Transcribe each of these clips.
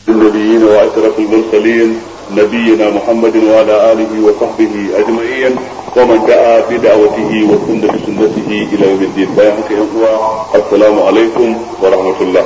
النبيين وأشرف المرسلين نبينا محمد وعلى آله وصحبه أجمعين ومن دعا بدعوته وسن بسنته إلى يوم الدين. السلام عليكم ورحمة الله.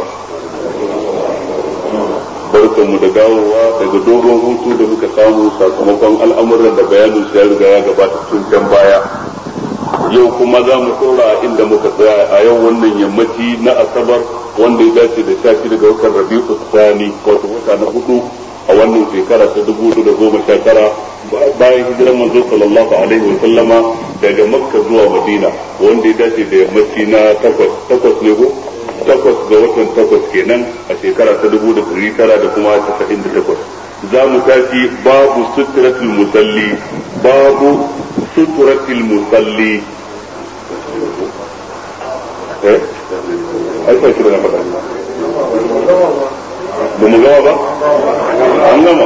barkanmu da dawowa daga dogon hutu da muka samu sakamakon al'amuran da bayanin su ya riga ya gabata tun can baya. Yau kuma za mu tsora inda muka tsaya a yau wannan yammaci na asabar wanda ya dace da 16 daga watan Rabi'u Tsani wato wata na hudu a wannan shekara ta 2019 bayan hijirar manzo sallallahu alaihi wa sallama daga Makka zuwa Madina wanda ya dace da yammaci na takwas ne ko takwas ga watan takwas kenan a shekara ta 1998. za mu tafi babu suturatul musalli ai sai kira na faɗa ba mu gama ba an gama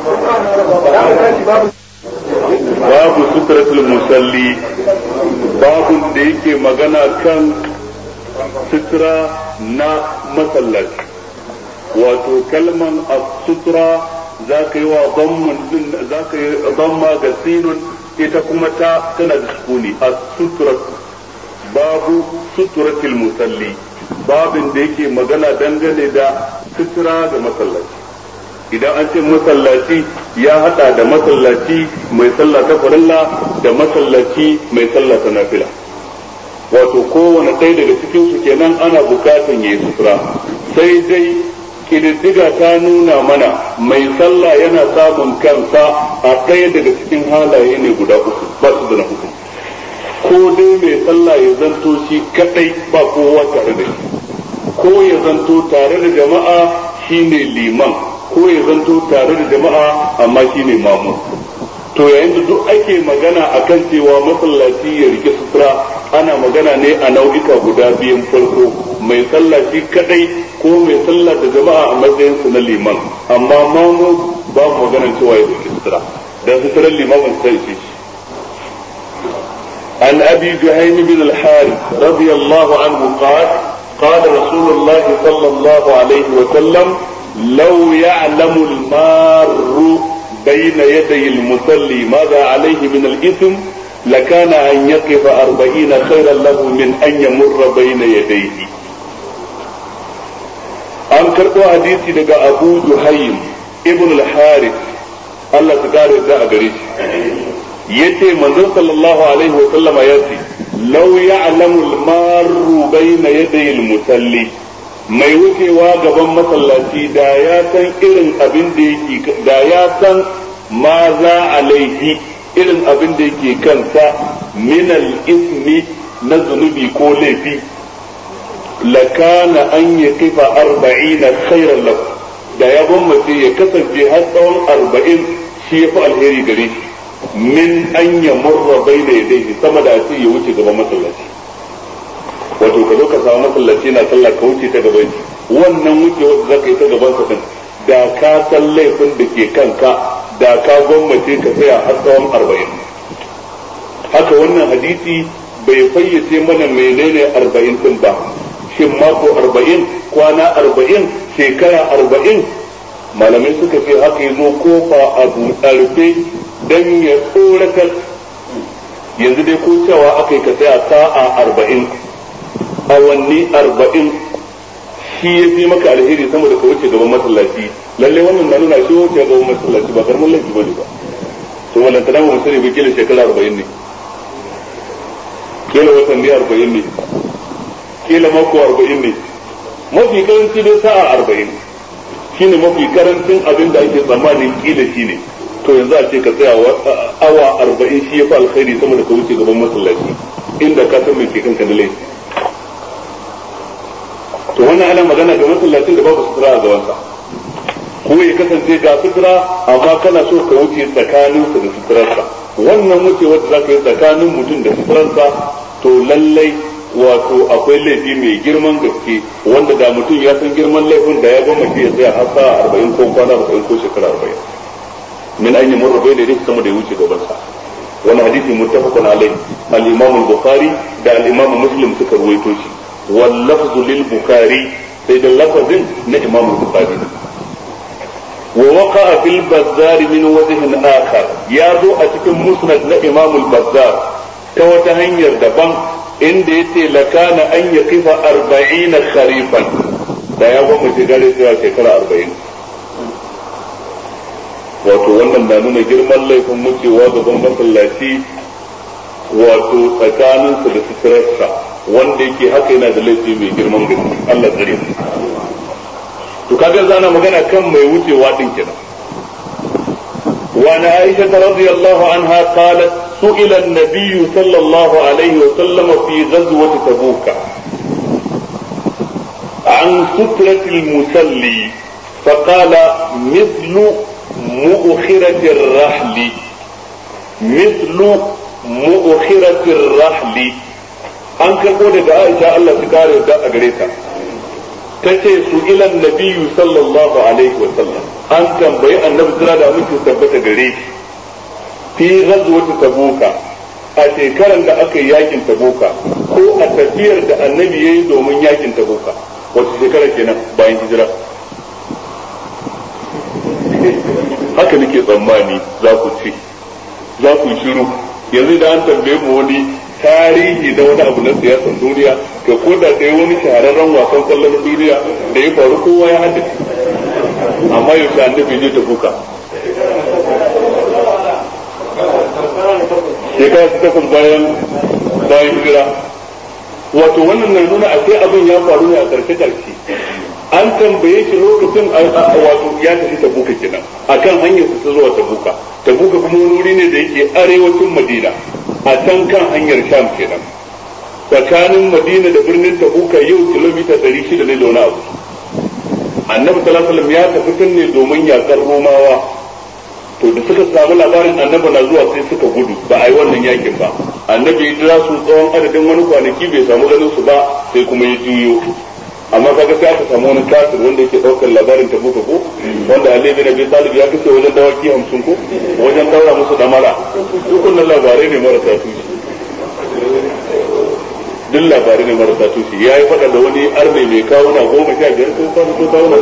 babu suturatul musalli babun da yake magana kan sutura na masallaci wato kalman as-sutura za ka yi wa damma ga sinun ita kuma tana da sukuni as-sutura babu suturatul musalli babin da yake magana dangane da sutura ga masallaci. Idan an ce masallaci ya hada da masallaci mai sallah ta farilla da masallaci mai sallah ta nafila, wato kowane ɗaya daga cikin su kenan ana bukatan yayi sutura. sai dai kididdiga ta nuna mana mai sallah yana samun kansa a ɗaya daga cikin halaye ne guda uku, ba su da na uku. Ko dai mai sallah ya zanto shi kadai ba kowa tare da shi, ko ya zanto tare da jama'a shine liman, ko ya zanto tare da jama'a amma shine mamu. To yayin da duk ake magana akan cewa masallaci ya rike sutura, ana magana ne a nau'ika guda biyun farko, mai sallah shi kadai ko mai sallah da jama'a a matsayin su na liman, amma mamu ba mu magana cewa ya rike sutura dan suturar limamin sai shi. عن أبي جهيم بن الحارث رضي الله عنه قال قال رسول الله صلى الله عليه وسلم لو يعلم المار بين يدي المصلي ماذا عليه من الإثم لكان أن يقف 40 خيرا له من أن يمر بين يديه. أنكر حديث لك أبو جهيم ابن الحارث الله تقارئ ذا أقريش yace manzon sallallahu alaihi wa sallama yace law ya'lamu al-marru bayna yaday al-musalli, mai wucewa gaban masallaci da ya san irin abin da yake, da ya san ma za alaihi irin abin da yake kansa min al-ismi na zunubi ko laifi, lakana an yaqifa 40 khairan lahu, da ya gwammace ya kasance har tsawon 40 shi yafi alheri gare shi min an ya murra bai da yadda sama da ce ya wuce gaban masallaci. Wato ka zo ka samu masallaci na sallah ka wuce ta gaban shi, wannan wuce wanda za ka yi ta gaban sa din da ka san laifin da ke kanka da ka gwammace ka tsaya har tsawon 40. Haka wannan hadisi bai fayyace mana menene 40 din ba, shin mako 40, kwana 40, shekara 40? Malamai suka ce haka yazo kofa abu ɗarfe dan ya tsoratar. Yanzu dai ko cewa aka yi ka tsaya sa'a 40, awanni 40, shi ya fi maka alheri sama da ka wuce gaban masallaci. Lalle wannan na nuna shi wuce gaban masallaci ba karamin laifi bane ba. To wannan tana mu sani ba, kila shekara 40 ne, kila watanni 40 ne, kila mako 40 ne, mafi karanci dai sa'a 40 shine mafi karancin abin da ake tsammanin kila shine. To yanzu a ce ka tsaya awa 40 shi ya fi alkhairi sama da ka wuce gaban masallaci inda ka san mai ke kanka da laifi. To wannan ana magana ga masallacin da babu sutura a gabansa, ko ya kasance ga sutura amma kana so ka wuce tsakaninsa da suturarsa. Wannan wuce wanda za ka yi tsakanin mutum da suturarsa to lallai wato akwai laifi mai girman gaske, wanda da mutum ya san girman laifin da ya gwamnati ya tsaya har sa'a 40 ko kwana 40 ko shekara 40 min an yamurra bayna yadayhi sama da ya wuce gaban sa. Wani hadisi muttafaqun alayhi, al-Imam al-Bukhari da al-Imam Muslim suka ruwaito shi, wal lafzu lil Bukhari, sai da lafazin na Imam al-Bukhari. ووقع في البزار من وجه آخر يازو أتكم مسند لإمام البزار توتهنير دبان إن ديتي لكان أن يقف 40 خريفا da ya gwamnati gare cewa shekara 40 wato wannan na nuna girman laifin wucewa gaban masallaci wato tsakaninsa da suturarsa wanda yake haka yana da laifi mai girman gaske Allah tsare to kaga zana magana kan mai wucewa din kenan wa na Aisha radhiyallahu anha qalat su'ila an-nabiy sallallahu alaihi wa sallam fi ghazwati tabuk an sutrati al-musalli فقال مثل مؤخرة الرحل مثل مؤخرة الرحل an karbo daga Aisha Allah ta kare da a gare ta tace su ilan nabiyyu sallallahu alaihi wa sallam an tambayi annabi sura da mutum tabbata gare shi fi ghazwat tabuka a shekaran da aka yi yakin tabuka ko a tafiyar da annabi yayi domin yakin tabuka wata shekara kenan bayan hijira haka nake tsammani za ku ce za ku shiru yanzu da an tambaye mu wani tarihi da wani abu na siyasar duniya ka koda da wani shahararren wasan kwallon duniya da ya faru kowa ya haddace amma yau sai annabi ne ta buka shekara ta takwas bayan hijira wato wannan na nuna a sai abin ya faru ne a karshe an tambaye shi lokacin wato ya tafi tabuka kenan akan hanyar su ta zuwa tabuka tabuka kuma wani wuri ne da yake arewacin madina a can kan hanyar sham kenan tsakanin madina da birnin tabuka yau kilomita 600 ne da wani abu annabi sallallahu alaihi wasallam ya tafi tun ne domin yakar romawa to da suka samu labarin annabi na zuwa sai suka gudu ba a yi wannan yakin ba annabi ya jira su tsawon adadin wani kwanaki bai samu ganin su ba sai kuma ya juyo amma kaga sai aka samu wani kafir wanda yake daukar labarin tabuka ko wanda Ali bin Abi Talib ya kace wajen dawaki 50 ko wajen daura musu damara dukkan labarai ne marasa tushe duk labarai ne marasa tushe yayi fada da wani arne mai kawo na 15 ko kawo na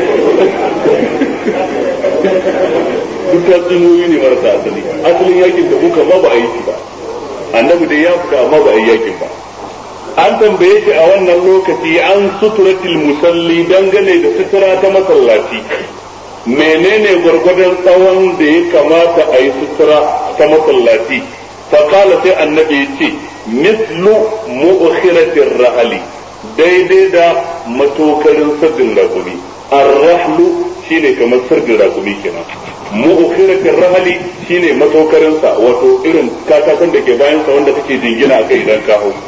duk tatsuniyoyi ne marasa asali asalin yakin tabuka ma ba a yi shi ba annabi dai ya fita amma ba a yi yakin ba an tambaye shi a wannan lokaci an suturatil musalli dangane da sutura ta masallaci menene gwargwadon tsawon da ya kamata a yi sutura ta masallaci faqala sai annabi ya ce mislu mu'khiratir rahali daidai da matokarin sardin rakumi ar-rahlu shine kamar sardin rakumi kenan mu'khiratir rahali shine matokarin sa wato irin katakon da ke bayan sa wanda kake jingina akai idan ka hau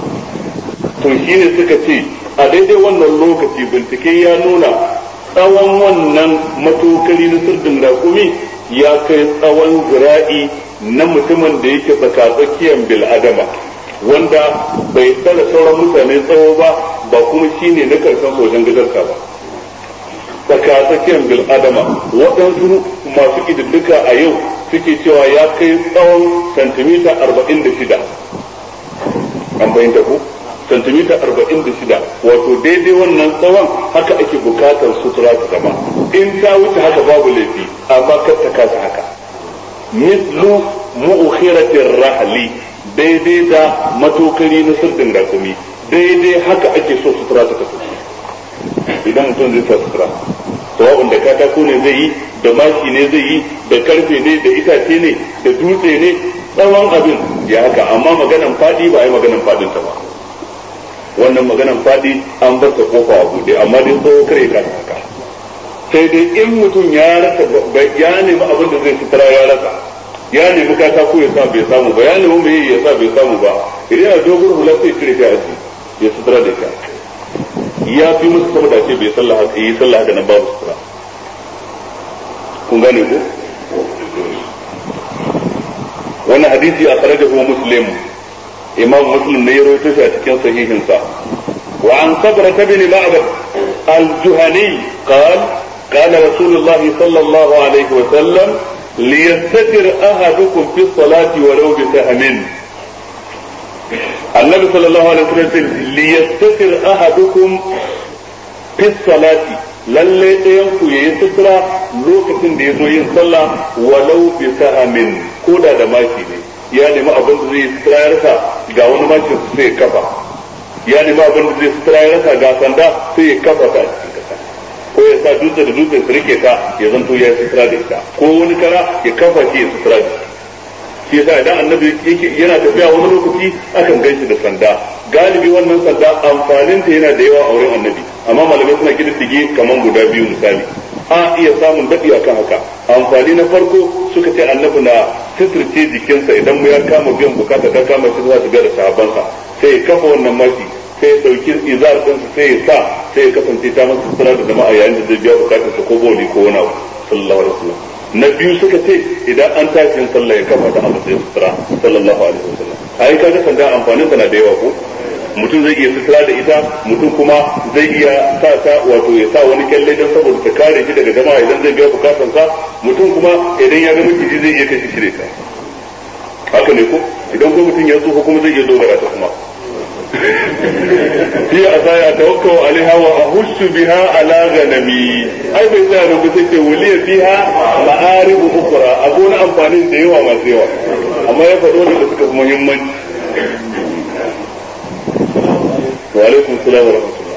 to shine suka ce a daidai wannan lokaci bincike ya nuna tsawon wannan matokari na sirdin raƙumi ya kai tsawon zira'i na mutumin da yake tsakatsakiyar bil'adama wanda bai tsara sauran mutane tsawo ba ba kuma shine na karshen sojan gadarka ba tsakatsakiyar bil'adama waɗansu masu ƙididdika a yau suke cewa ya kai tsawon santimita 46 an bayyanta ku santimita 46 wato daidai wannan tsawon haka ake bukatar sutura ta zama in ta wuce haka babu laifi amma kar ta kasa haka mislu mu'khiratir rahli daidai da matokari na sirdin rakumi daidai haka ake so sutura ta kasance idan mutum zai sa sutura sawa'un da katako ne zai yi da maki ne zai yi da karfe ne da itace ne da dutse ne tsawon abin ya haka amma maganan fadi ba a yi maganan fadin ta ba wannan maganan fadi an bar ta kofa a bude amma dai tsawo kare ka haka sai dai in mutum ya rasa ya nemi abin da zai sutura ya rasa ya nemi katako ya sa bai samu ba ya nemi mai ya sa bai samu ba idan yana dogon hula sai cire ta aji ya sutura da ita ya fi musu saboda ce bai sallah haka yi sallah haka nan babu sutura kun gane ko wannan hadisi a kharajahu muslim imam muslim ne ya rawaito shi a cikin sahihin sa wa an sabra bin ma'bad al-juhani qala rasulullah sallallahu alaihi wa sallam liyastatir ahadukum fi salati walau bi sahmin annabi sallallahu alaihi wa sallam liyastatir ahadukum fi salati lalle ɗayan ku yayi sutura lokacin da ya zo yin sallah walau bi sahamin ko da maki ne ya nemi abin da zai tsirayarsa ga wani makin sai ya kafa ya nemi abin da zai tsirayarsa ga sanda sai ya kafa ta cikin kasa ko ya sa dutse da dutse su rike ta ya zanto ya sutura da ita ko wani kara ya kafa shi ya sutura da shi yasa idan annabi yana tafiya wani lokaci akan gaishe da sanda galibi wannan sanda amfaninta yana da yawa a wurin annabi amma malamai suna kididdige kaman guda biyu misali a iya samun daɗi akan haka amfani na farko suka ce annabi na suturce jikinsa idan mu ya kama biyan bukata ta kama shi za su ga da sahabbansa sai ya kafa wannan mashi sai ya dauki izar ɗinsa sai ya sa sai ya kasance ta masa sutura da jama'a yayin da zai biya bukatarsa ko boli ko wani abu sallallahu alaihi wasallam na biyu suka ce idan an tashi yin sallah ya kafa ta a matsayin sutura sallallahu alaihi wasallam ai kaga sanda amfanin sa na da yawa ko mutum zai iya sutura da ita mutum kuma zai iya sa ta wato ya sa wani kyalle don saboda ta kare shi daga jama'a idan zai biya bukatansa mutum kuma idan ya ga miciji zai iya kashe shi da ita haka ne ko idan ko mutum ya tsufa kuma zai iya dogara ta kuma hiya asaya tawakkau alaiha wa ahussu biha ala ganami ai bai tsaya da kusa ce waliya fiha ma'arib ukhra akwai amfanin da yawa masu yawa amma ya faɗo da suka fi muhimmanci wa alaikum salam wa rahmatullah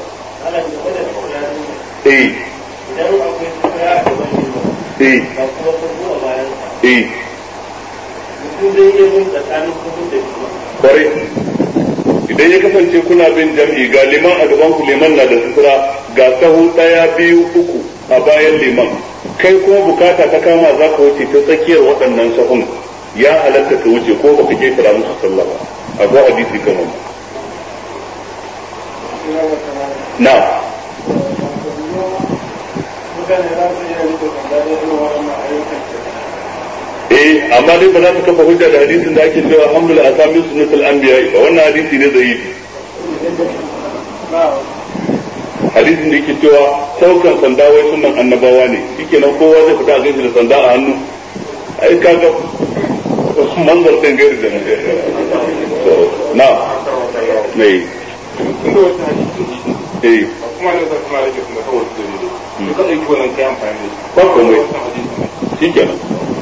kwarai idan ya kasance kuna bin jam'i ga liman a gaban ku liman na da sutura ga sahu daya biyu uku a bayan liman kai kuma bukata ta kama za ka wuce ta tsakiyar waɗannan sahun ya halatta ka wuce ko baka ketara musu sallah ba akwai hadisi kan wannan na amma dai ba za su kafa hujja da hadisin da ake cewa alhamdulillah asami sunnatul anbiya ba wannan hadisi ne zaifi hadisin da yake cewa saukan sanda wai sunan annabawa ne shikenan kowa zai fita a gaishe da sanda a hannu ai kaga manzar ɗin gairi da na mai kuma ne zai kuma rike kuma kawai su ne kada yi wannan kai amfani da shi komai shikenan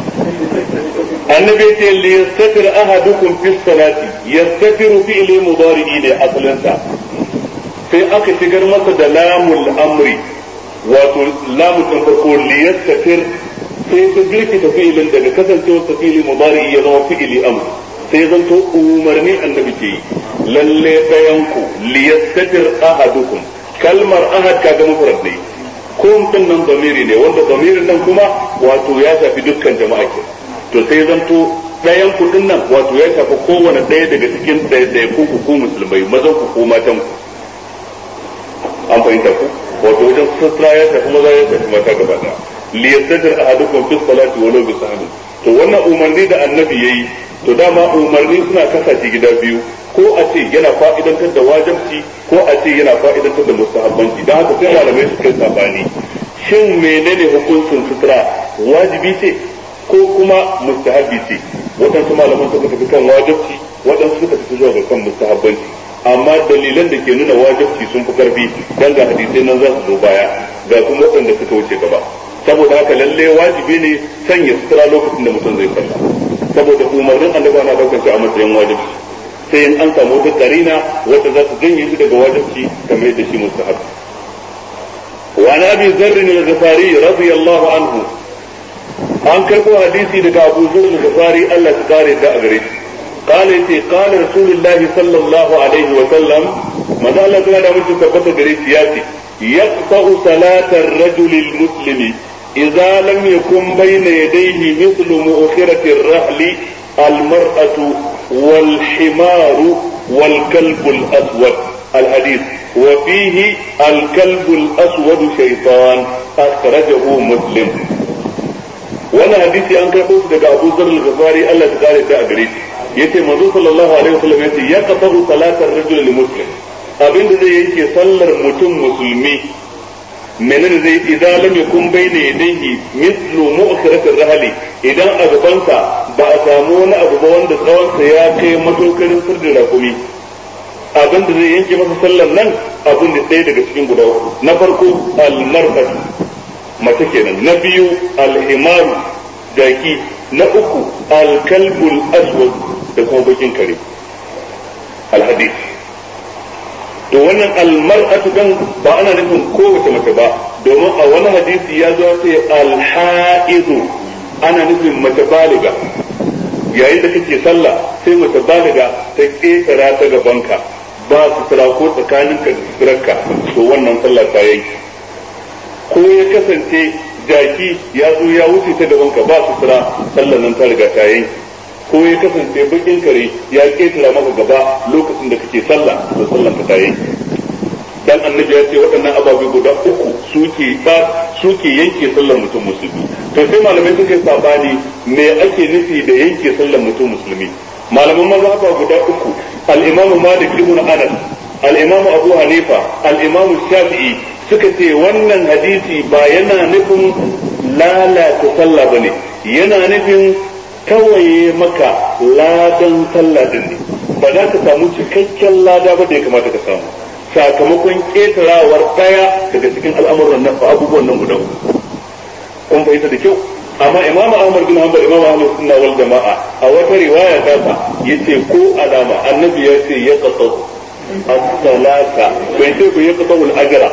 annabi ce li yastatir ahadukum fi salati yastatiru fi ilmi mudari'i da asalinsa sai aka shigar masa da lamul amri wato lamun din farko li yastatir sai ta jirkita fi'ilin daga kasancewar sa fi'ili mudari'i ya zama fi'ili amr sai zanto umarni annabi ke yi lalle dayanku li yastatir ahadukum kalmar ahad kaga mufrad ne kun din nan zamiri ne wanda zamirin nan kuma wato ya shafi dukkan jama'a ke to sai zanto dayan ku din nan wato ya shafi kowane daya daga cikin daya ku musulmai mazan ku ko matan ku an fahimta ku wato wajen sutra ya shafi maza ya shafi mata gaba daya li yastatir ahadukum fi salati walau bi sahmin to wannan umarni da annabi yayi to dama umarni suna kasance gida biyu ko a ce yana fa'idantar da wajibci ko a ce yana fa'idantar da mustahabbanci dan haka sai malamai su kai sabani shin menene hukuncin sutura wajibi ce ko kuma mustahabbi ce waɗansu malaman suka tafi kan wajibci waɗansu suka tafi zuwa ga kan mustahabbanci amma dalilan da ke nuna wajibci sun fi karfi dan ga hadisai nan za su zo baya ga kuma waɗanda suka wuce gaba saboda haka lalle wajibi ne sanya sutura lokacin da mutum zai sallah saboda umarnin annabi na daukar shi a matsayin wajibi sai in an samu wata karina wanda za su janye shi daga wajibci kamar yadda shi mustahab wa an abi zarr al-ghifari radiyallahu anhu an karbo hadisi daga Abu Zarr al-Ghifari Allah ya kare da a gare shi قال قال رسول الله صلى الله عليه وسلم ما قال الله da mutum tabbata gare shi yace yaqta'u salatar rajul al-muslim idza lam yakun bayna yadayhi mithlu mu'khirati ar-rahl al-mar'atu wal-himar wal-kalb al-aswad al-hadith وفيه الكلب الأسود شيطان أخرجه مسلم وانا حديثي an karɓo shi daga Abu Dharr al-Ghifari Allah ya kare ta a gare shi yace manzo sallallahu alaihi wasallam yace ya qatahu salatar rajul muslim abinda zai yake sallar mutum musulmi menene zai idan lam yakun bayna yadayhi mithlu mu'khirat ar-rahli idan a gabansa ba a samu wani abu ba wanda tsawonsa ya kai matokarin sirrin rakumi abinda zai yanke masa sallar nan abin da ɗaya daga cikin guda uku na farko al-marfat mace kenan. Na biyu al-himaru jaki. Na uku al-kalbul aswad da kuma bakin kare. Al-hadith. To wannan al-mar'atu dan ba ana nufin kowace mace ba, domin a wani hadisi ya zo sai al-ha'idu ana nufin mace baliga. Yayin da kake sallah sai mace baliga ta ketara ta gabanka ba sutura ko tsakaninka da suturarka, to wannan sallah ta yanki. Ko ya kasance jaki ya zo ya wuce ta gabanka ba sutura, sallar nan ta riga ta yanki. Ko ya kasance bakin kare ya ketara maka gaba lokacin da kake sallah, to sallar ka ta yanki. Dan annabi ya ce waɗannan ababe guda uku suke yanke sallar mutum musulmi. To sai malamai suka yi sabani me ake nufi da yanke sallar mutum musulmi. Malaman mazhaba guda uku, al-Imam Malik ibn Anas, al-Imam Abu Hanifa, al-Imam Shafi'i suka ce wannan hadisi ba yana nufin lalata sallah bane, yana nufin tawaye maka ladan sallah din ne. Ba za ka samu cikakken lada ba da ya kamata ka samu sakamakon ƙetarawar daya daga cikin al'amuran nan abubuwan nan guda uku. Kun fahimta da kyau? Amma Imam Ahmad bin Hanbal, Imam Ahlus Sunna wal Jama'a, a wata riwaya ta yace ko alama annabi ya ce ya qata as-salata, bai ce ko ya qata al-ajra.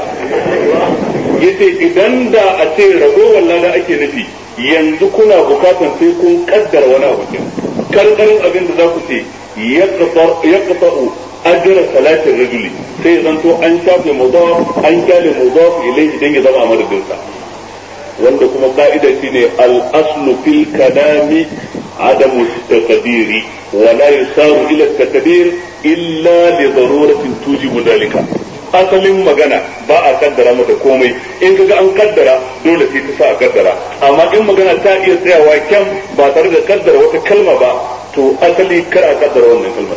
Yace idan da a ce ragowar lada ake nufi, yanzu kuna bukatan sai kun kaddara wani abu kin karkarin abin da za ku ce ya qata ajra salatin rajuli, sai zanto an shafe mudaf an kyale mudaf ilayhi dan ya zama a madadin sa, wanda kuma ka'ida shine al-aslu fil kalami adamu at-taqdiri wa la yusaru ila at-taqdir illa li daruratin tujibu dalika. Asalin magana ba a kaddara mata komai, in kaga an kaddara dole sai ta sa a kaddara, amma in magana ta iya tsayawa kyan ba tare da kaddara wata kalma ba, to asali kar a kaddara wannan kalmar.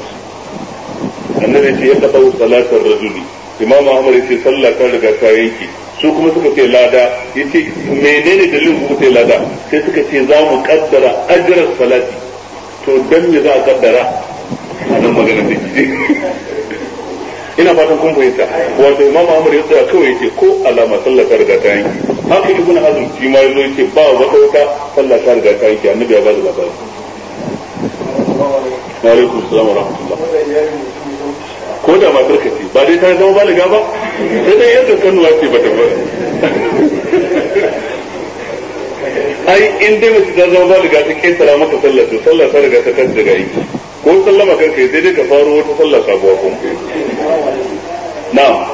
Annabi ce ya taɓa salatar rajuli, Imam Ahmad yace sallah ta riga ta yanki, su kuma suka ce lada. Yace menene dalilin ku ce lada? Sai suka ce za mu kaddara ajrar salati. To dan me za a kaddara a nan magana da ke? Ina fatan kun fahimta. Wato Imam Ahmad ya tsaya kawai yace ko alama sallah ta riga ta yanki. Haka Ibn Hazm shi ma yazo yace ba wata sallah ta riga ta yanki, Annabi ya ba da labari. Wa alaikum assalam wa rahmatullah. Ko da matar ka ce ba dai ta zama baliga ba, sai dai yadda kanuwa ce ba ta ba. Ai in dai mace ta zama baliga ta kesara maka sallah, to sallah ta riga ta tashi daga aiki. Ko sallama kanka sai dai ka faro wata sallah sabuwa ko. Na'am.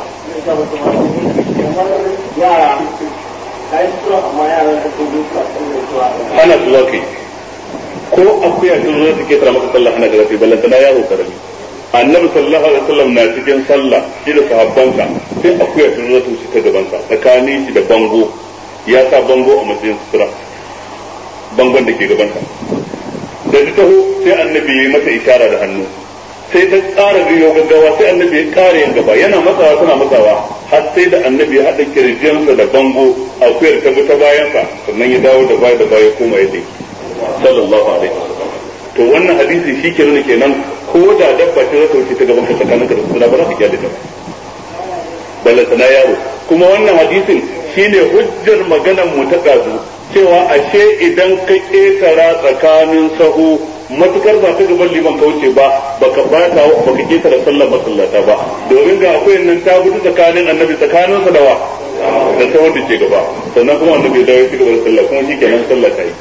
Ana zuwa kai. Ko akuya ta zo ta kesara maka sallah ana da rafi ballantana yaro karami. Annabi sallallahu alaihi wasallam na cikin sallah shi da sahabbansa, sai akuya ta zo ta wuce ta gabansa tsakanin shi da bango, ya sa bango a matsayin sutura, bangon da ke gabansa. Da ta taho sai annabi ya yi mata ishara da hannu, sai ta tsara biyo gaggawa, sai annabi ya kare yin gaba, yana matsawa tana matsawa har sai da annabi ya haɗa kirjiyarsa da bango, akuyar ta bi ta bayansa, sannan ya dawo da baya koma yadda yake sallallahu alaihi wasallam. To wannan hadisi shi ke nuna kenan ko da dabba ce za ta wuce ta gaban ka tsakanin ka da suna ba za ka kyale ta balle sana yaro. Kuma wannan hadisin shine hujjar maganar mu ta kazu cewa ashe idan ka ketara tsakanin sahu matukar ba ta gaban liman ka wuce ba baka ketara sallar masallata ba, domin ga akwai nan ta gudu tsakanin annabi tsakanin sa da sahun da ke gaba, sannan kuma annabi ya dawo ya ci gaba da sallah, kuma shi kenan sallah ta yi.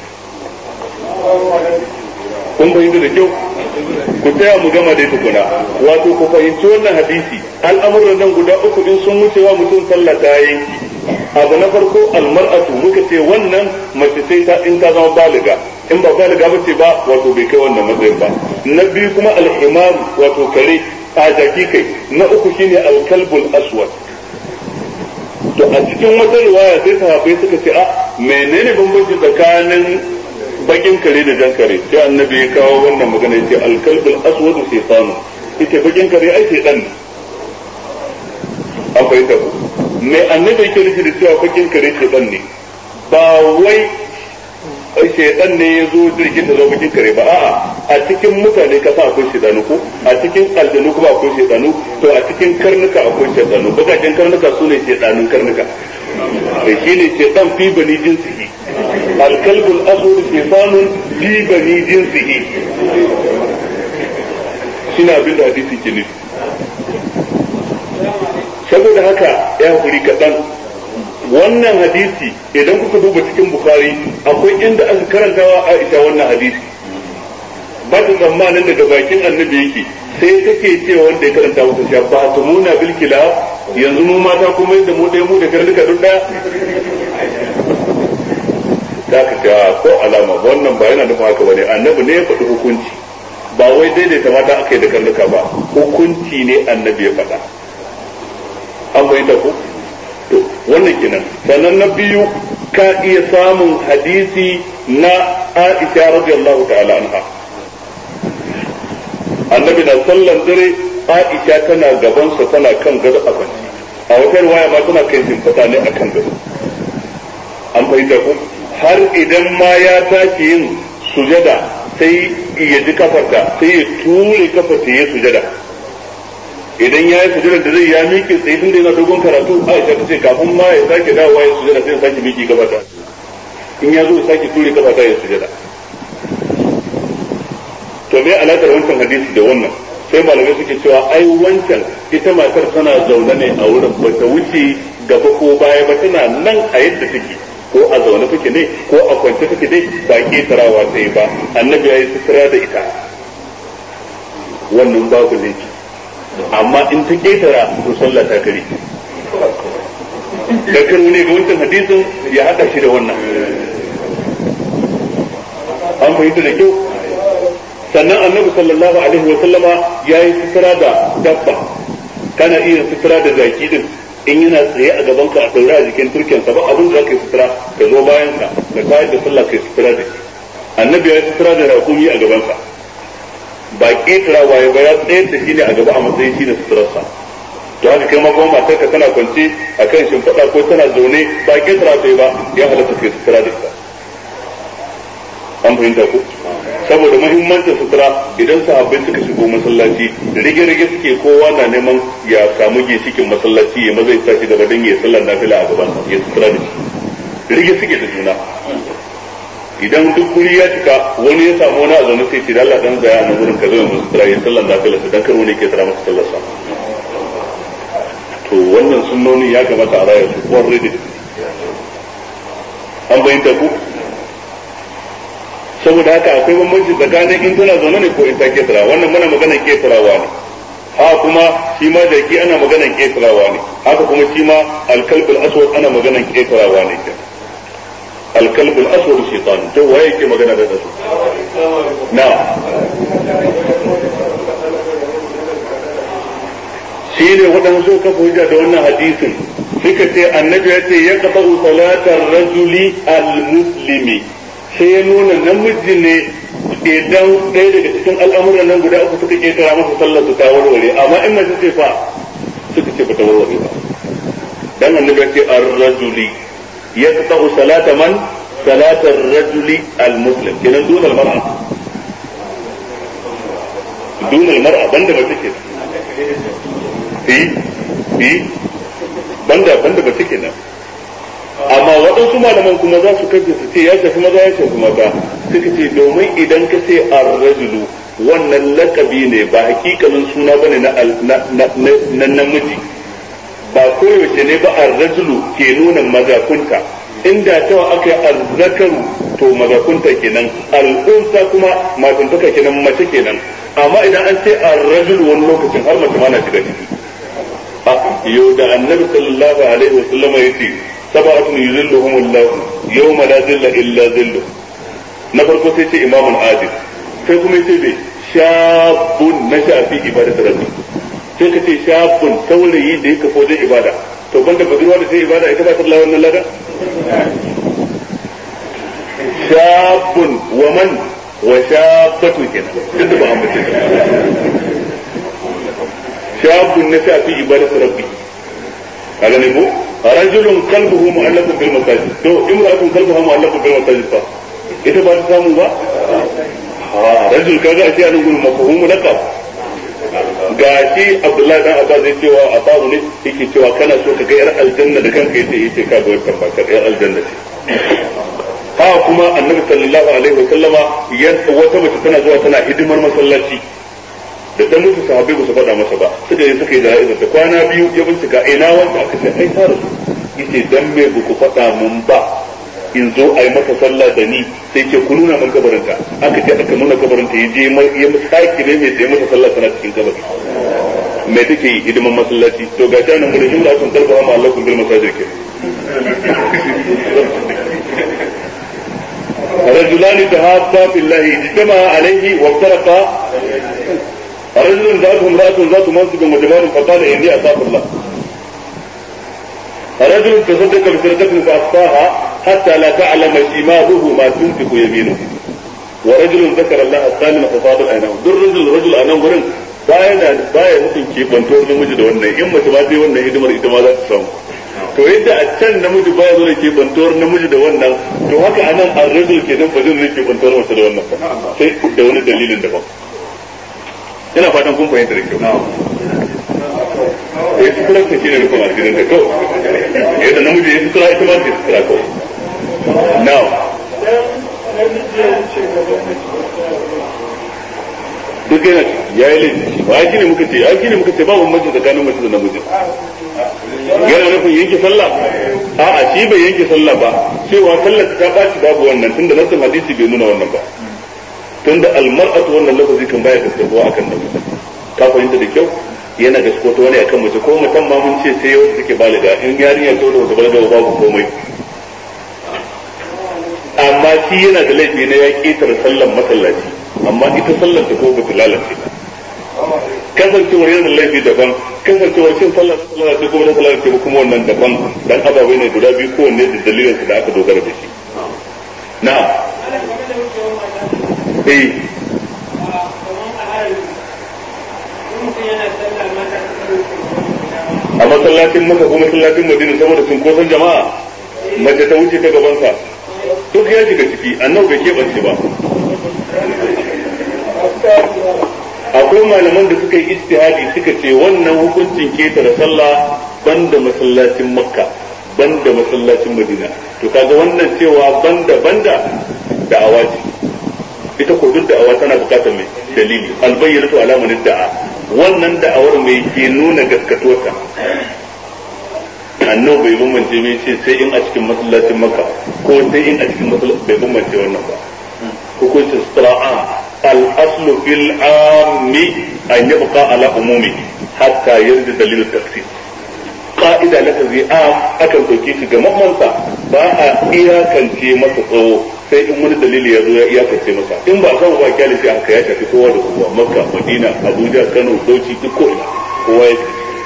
Kun fahimta da kyau? Ku taya mu gama dai tukuna. Wato ku fahimci wannan hadisi, al'amuran nan guda uku in sun wucewa mutum sallah ta yanki. Abu na farko almar'atu, muka ce wannan mace sai ta in ta zama baliga, in ba baliga ba ce ba wato bai kai wannan matsayin ba. Na biyu kuma al-himar wato kare a jaki kai. Na uku shine al-kalbul aswad. To a cikin wata riwaya sai sahabbai suka ce a menene bambanci tsakanin bakin kare da jan kare? Sai annabi ya kawo wannan magana yace al-kalbul aswad shaytanu, yace bakin kare ai shaytan ne. An fahimta ko me annabi yake nufi da cewa bakin kare shaytan ne? Ba wai shaidan ne ya zo jirgin da zo bakin kare ba a'a a cikin mutane ka sa akwai shaidanu ko a cikin aljanu kuma akwai shaidanu to a cikin karnuka akwai shaidanu bakakin karnuka su ne shaidanun karnuka da shi ne shaidan fi bani jinsihi alkalbul aswad shaitanun fi bani jinsihi shi na abin da hadisi ke nufi saboda haka ya hakuri kaɗan wannan hadisi idan kuka duba cikin Bukhari akwai inda aka karantawa Aisha wannan hadisi ba ta tsammanin daga bakin annabi yake sai take cewa wanda ya karanta masa cewa ba ta muna bil kilab yanzu mu mata kuma yadda mu dai mu da karnuka duk daya da ka ce ko alama wannan ba yana nufin haka bane annabi ne ya faɗi hukunci ba wai daidaita mata aka yi da karnuka ba hukunci ne annabi ya faɗa an bayyana ko wannan kenan sannan na biyu ka iya samun hadisi na Aisha radiyallahu ta'ala anha annabi na sallan dare Aisha tana gaban sa tana kan gado a kwanci a wata riwaya ma tana kai shimfiɗa ne akan gado an fahimta ko har idan ma ya tashi yin sujada sai ya ji kafarta sai ya ture kafarta ya sujada idan ya yi sujada da zai ya miƙe tsaye tun da yana dogon karatu Aisha ta ce kafin ma ya sake dawowa ya sujada sai ya sake miƙe gabata in ya zo ya sake ture gabata ya sujada to me alaƙar wancan hadisi da wannan sai malamai suke cewa ai wancan ita matar tana zaune ne a wurin ba ta wuce gaba ko baya ba tana nan a yadda take ko a zaune take ne ko a kwance take ne ba ketarawa sai ba annabi ya yi sutura da ita wannan babu laifi amma in ta ketara to sallah ta kare da kan ne ga wancan hadisin ya hada shi da wannan an fahimta da kyau sannan annabi sallallahu alaihi wa sallama ya yi sutura da dabba kana iya sutura da zaki din in yana tsaye a gaban ka a daura a jikin turken sa ba abin da zaka yi sutura ka zo bayan ka da tayar da sallah kai sutura da shi annabi ya yi sutura da rakumi a gaban sa ba ketara waye ba ya tsayar da shi ne a gaba a matsayin shi da suturarsa to haka kai ma kuma matar ka tana kwance a kan shimfiɗa ko tana zaune ba ketara sai ba ya halatta kai sutura da ita an fahimta ko saboda muhimmancin sutura idan sahabbai suka shigo masallaci rige-rige suke kowa na neman ya samu ginshikin masallaci ya maza ya tashi gaba don ya sallar nafila a gaban ya sutura da shi rige suke da juna idan duk guri ya cika wani ya samu wani a zaune sai ce da Allah dan zaya na gurin ka zo mu sutura ya sallar nafila su dan kar wani ke tsara masa sallar sa to wannan sunnoni ya kamata a raya su kwarai da an bayyana ku saboda haka akwai bambanci tsakanin in tana zaune ne ko in ta ketara wannan muna magana ketarawa ne haka kuma shi ma jaki ana magana ketarawa ne haka kuma shi ma alkalbul aswad ana magana ketarawa ne alkalbul aswad shaytan to waye yake magana da su na shi ne waɗansu kafa hujja da wannan hadisin suka ce annabi ya ce ya kafa salatar rajuli al-muslimi sai ya nuna namiji ne idan ɗaya daga cikin al'amuran nan guda uku suka ketara masa sallar su ta warware amma in mace ce fa suka ce bata warware ba dan annabi ce ar-rajuli yaqta'u salata man salata ar-rajuli al-muslim kenan dun al-mar'a dun al-mar'a banda ba take banda ba take nan amma waɗansu malaman kuma za su kace su ce ya shafi maza ya shafi mata suka ce domin idan ka ce ar-rajulu wannan lakabi ne ba hakikanin suna bane na namiji ba koyaushe ne ba ar-rajulu ke nuna mazakunta inda cewa aka yi azzakaru to mazakunta kenan al-unsa kuma matuntaka kenan mace kenan amma idan an ce ar-rajulu wani lokacin har mace ma na shiga ciki yau da annabi sallallahu alaihi wasallam ya ce sab'atun yuzilluhum Allah yawma la zilla illa zilluh na farko sai ce imamun adil sai kuma sai bai shabun na shafi ibada da rabbi sai ka ce shabun saurayi da yake wajen ibada to banda budurwa da sai ibada ita ba ta lawan nan lada shabun wa man wa shabatu kenan duk ba ambace shabun na shafi ibada da rabbi kaga ne ko رجل قلبه معلق بالمساجد تو امرأة قلبها معلق بالمساجد ita ba ta samu ba rajul kaga a ce anan gurin mafhumu laqab ga shi Abdullahi dan Abbas zai cewa Abu ne yake cewa kana so ka ga yar aljanna da kanka yace ka ga wannan bakar yar aljanna ce ha kuma annabi sallallahu alaihi wa sallama wata mace tana zuwa tana hidimar masallaci da ta mutu sahabbai ba su faɗa masa ba suka yi jana'izar ta kwana biyu ya bincika ina wanda aka ce ai ta rasu yace dan me ba ku faɗa mun ba in zo a yi maka sallah da ni sai ce ku nuna man kabarinta aka ce aka nuna kabarinta ya je ya saki ne mai sai mata sallah tana cikin kabari mai take yi hidiman masallaci to ga ta nan gurin da sun tarba ma Allah kun bil masajid ke رجلان تهابا في الله اجتمع عليه وافترقا رجل ذاته امرأة ذات منصب وجمال فقال إني أخاف الله رجل تصدق بسرقة فأخفاها حتى لا تعلم شماله ما تنفق يمينه ورجل ذكر الله الثالث ففاضل عينه در رجل أنا ورن baya nufin kebantuwar namiji da wannan in mace ba ta yi wannan hidimar ita ma za ta samu to yadda a can namiji baya zo da kebantuwar namiji da wannan to haka anan ar-rajul ke nan ba zai zo kebantuwar mace da wannan sai da wani dalilin daban ina fatan kun fahimta da kyau ya fi kula shi ne rufin asirin da kawai yadda namiji ya fi kula ita ma ta fi kula kawai now duk yana ya yi laifi ba a ne muka ce ba bambanci tsakanin mace da namiji yana nufin yanke sallah a'a shi bai yanke sallah ba cewa sallar ta baci babu wannan tunda nasin hadisi bai nuna wannan ba tunda almar'atu wannan lafazi kan baya gaskatuwa akan namiji ka fahimta da kyau yana gaskatuwa wani akan mace ko mutum ma mun ce sai wanda take baliga in yarinya ta wanda balaga babu komai amma shi yana da laifi na ya ketare sallar masallaci amma ita sallar ta ko ba ta lalace ba kasancewar yana da laifi daban kasancewar cin sallar lalace ko ba ta lalace ba kuma wannan daban dan ababai ne guda biyu kowanne da dalilin su da aka dogara da shi na'am a masallacin maka ko masallacin madina saboda sun kosan jama'a mace ta wuce ta gabansa duk ya shiga ciki annabi bai keɓance ba akwai malaman da suka yi ijtihadi suka ce wannan hukuncin ketare sallah banda masallacin makka banda masallacin madina to kaga wannan cewa banda da'awa ce ita ko duk da'awa tana bukatar mai dalili albayyinatu ala man da'a wannan da'awar mai ke nuna gaskatuwarta annabi bai bambance mai ce sai in a cikin masallacin makka ko sai in a cikin masallacin bai bambance wannan ba hukuncin sira'a al-aslu fil ammi an yabqa ala umumi hatta yarda dalilin tafsir qa'ida lafazi am akan dauke shi ga mamansa ba a iyakance masa tsawo sai in wani dalili ya zo ya iyakance masa in ba san ba kyale shi haka ya shafi kowa da kowa makka madina abuja kano bauchi duk ko ina kowa ya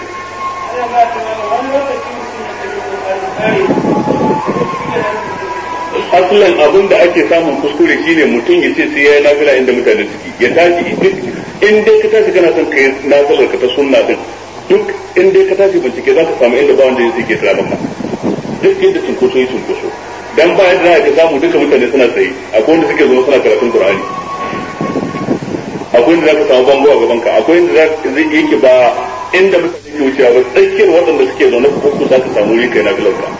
asalin abin da ake samun kuskure shine mutum ya ce sai ya yi nafila inda mutane suke ya tashi in dai ka tashi kana son kai nafilar ka ta sunna din duk in dai ka tashi bincike za ka samu inda ba wanda ya ke tsara maka duk inda cunkoso yi cunkoso dan ba yadda za ka samu duka mutane suna tsaye akwai wanda suke zo suna karatun qur'ani akwai inda za ka samu bango a gaban ka akwai inda zai yake ba inda mutane ke wucewa ba tsakiyar waɗanda suke zaune ko za ka samu wuri kai nafilar ka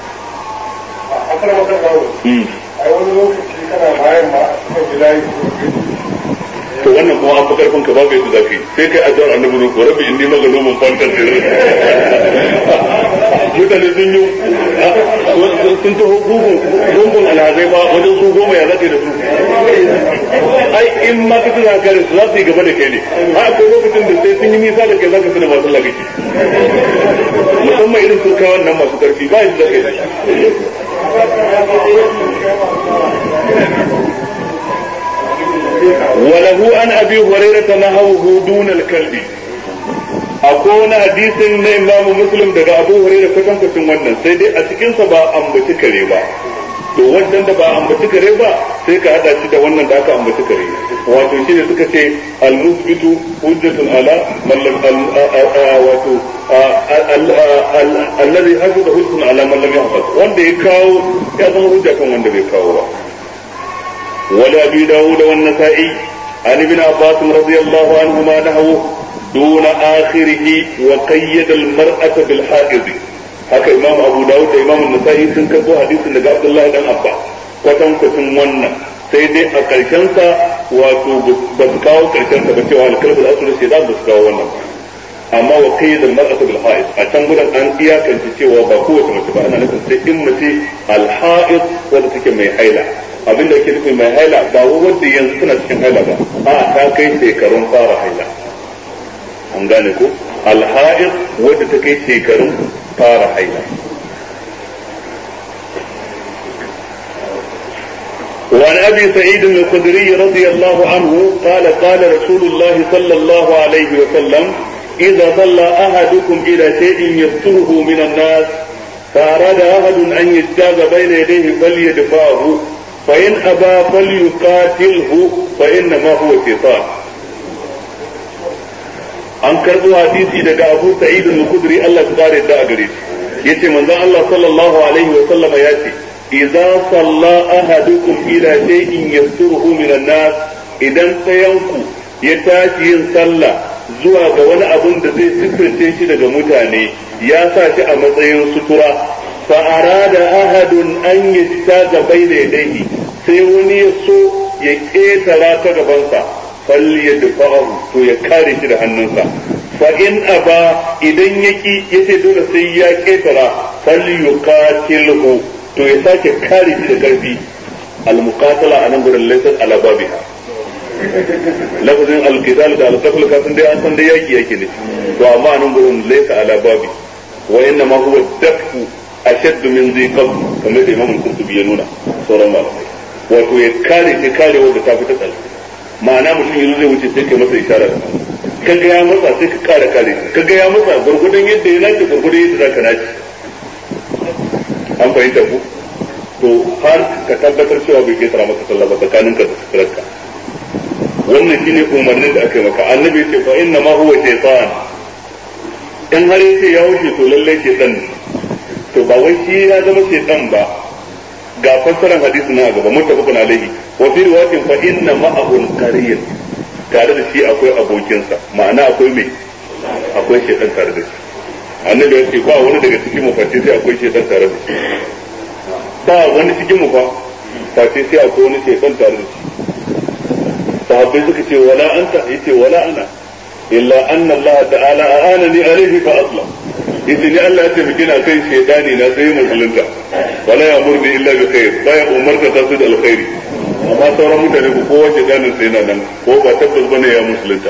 a wani lokaci kana bayan ma a gida yi to wannan kuma an fi karfin ka babu yadda zafi sai kai ajiyar annabi ne ko rabbi inni magalumun fantar sirri mutane sun yi sun taho gungun alhazai ba wajen su goma ya zaɗe da su ai in ma ka tuna kare su za su yi gaba da kai ne a akwai lokacin da sai sun yi nisa da kai za ka tuna masu lagaci musamman irin turkawan nan masu karfi ba yadda zaka yi وله عن ابي هريره نهوه دون الكلب akwai wani hadisin na imamu muslim daga abu hurairah kwatankwacin wannan sai dai a cikinsa ba ambaci kare ba to wannan da ba ambaci kare ba sai ka hada shi da wannan da aka ambaci kare wato shine suka ce al-musbitu hujjatun ala man lam wato alladhi hajjata hujjatun ala man lam yahfaz wanda ya kawo ya zama hujja kan wanda bai kawo ba ولأبي داود والنسائي عن ابن عباس رضي الله عنهما نحوه دون آخره وقيد المرأة بالحائض. haka imam abu dawud da imam nasa'i sun karbo hadisin daga abdullahi dan abba kwatankwacin wannan sai dai a karshen sa wato ba su kawo karshen sa ba cewa alkalbul asr sai da su kawo wannan amma wa qayyid al mar'atu bil ha'id a can gudan an iyakance cewa ba kowace mace ba ana nufin sai in mace al ha'id wanda take mai haila abinda yake nufi mai haila ba wanda yanzu tana cikin haila ba a ta kai shekarun fara haila an gane ko al ha'id wanda ta kai shekarun fara haila. وعن ابي سعيد الخدري رضي الله عنه قال قال رسول الله صلى الله عليه وسلم اذا صلى احدكم الى شيء يستره من الناس فاراد احد ان يجتاز بين يديه فليدفعه فان ابى فليقاتله فانما هو شيطان. an karbo hadisi daga Abu Sa'id al-Khudri Allah ya kare da gare shi yace manzon Allah sallallahu alaihi wa sallama yace idza salla ahadukum ila shay'in yasturuhu min an-nas idan sayanku ya tashi yin sallah zuwa ga wani abun da zai sifirce shi daga mutane ya sa shi a matsayin sutura fa arada ahadun an yastaza bayna yadayhi sai wani ya so ya ketara ta gabansa falyadfa'u to ya kare shi da hannunsa fa in aba idan yaki yace dole sai ya ketara falyuqatilhu to ya sake kare shi da karfi al-muqatala anan gurin laysa ala babiha lafazin al-qital da al-qatl kafin dai an san dai yaki yake ne to amma anan gurin laysa ala babi wa inna ma huwa dafu ashadd min ziqab kamar da Imam al-Qurtubi ya nuna sauran malamai wato ya kare wanda ta fita tsali ma'ana mutum yanzu zai wuce sai kai masa isharar kaga ya matsa sai ka kare kaga ya matsa gurgudan yadda ya nace gurgudan yadda zaka nace an fahimta ku to har ka tabbatar cewa bai kai tsara maka sallah ba tsakaninka da sukurarka wannan shine umarnin da aka yi maka annabi ya ce fa inna ma huwa shaytan in har yace ya wuce to lalle shaytan to ba wai shi ya zama shaytan ba ga fassarar hadisi na gaba muttafaqun alaihi wa fi riwayatin fa inna ma'ahu qarin tare da shi akwai abokinsa ma'ana akwai shaytan tare da shi annabi ya ce ba wani daga cikin mu face sai akwai shaytan tare da shi ba wani cikin mu fa face sai akwai wani shaytan tare da shi sahabbai suka ce wala anta yace wala ana illa anna Allah ta'ala a'anani alayhi fa aslam yace ni Allah ya taimake ni kai shaytani na sai musulunta wala ya'murni illa bi khair ba ya umarta ta su da alkhairi amma sauran mutane ko kowa shaytanin sai na nan ko ba tabbas bane ya musulunta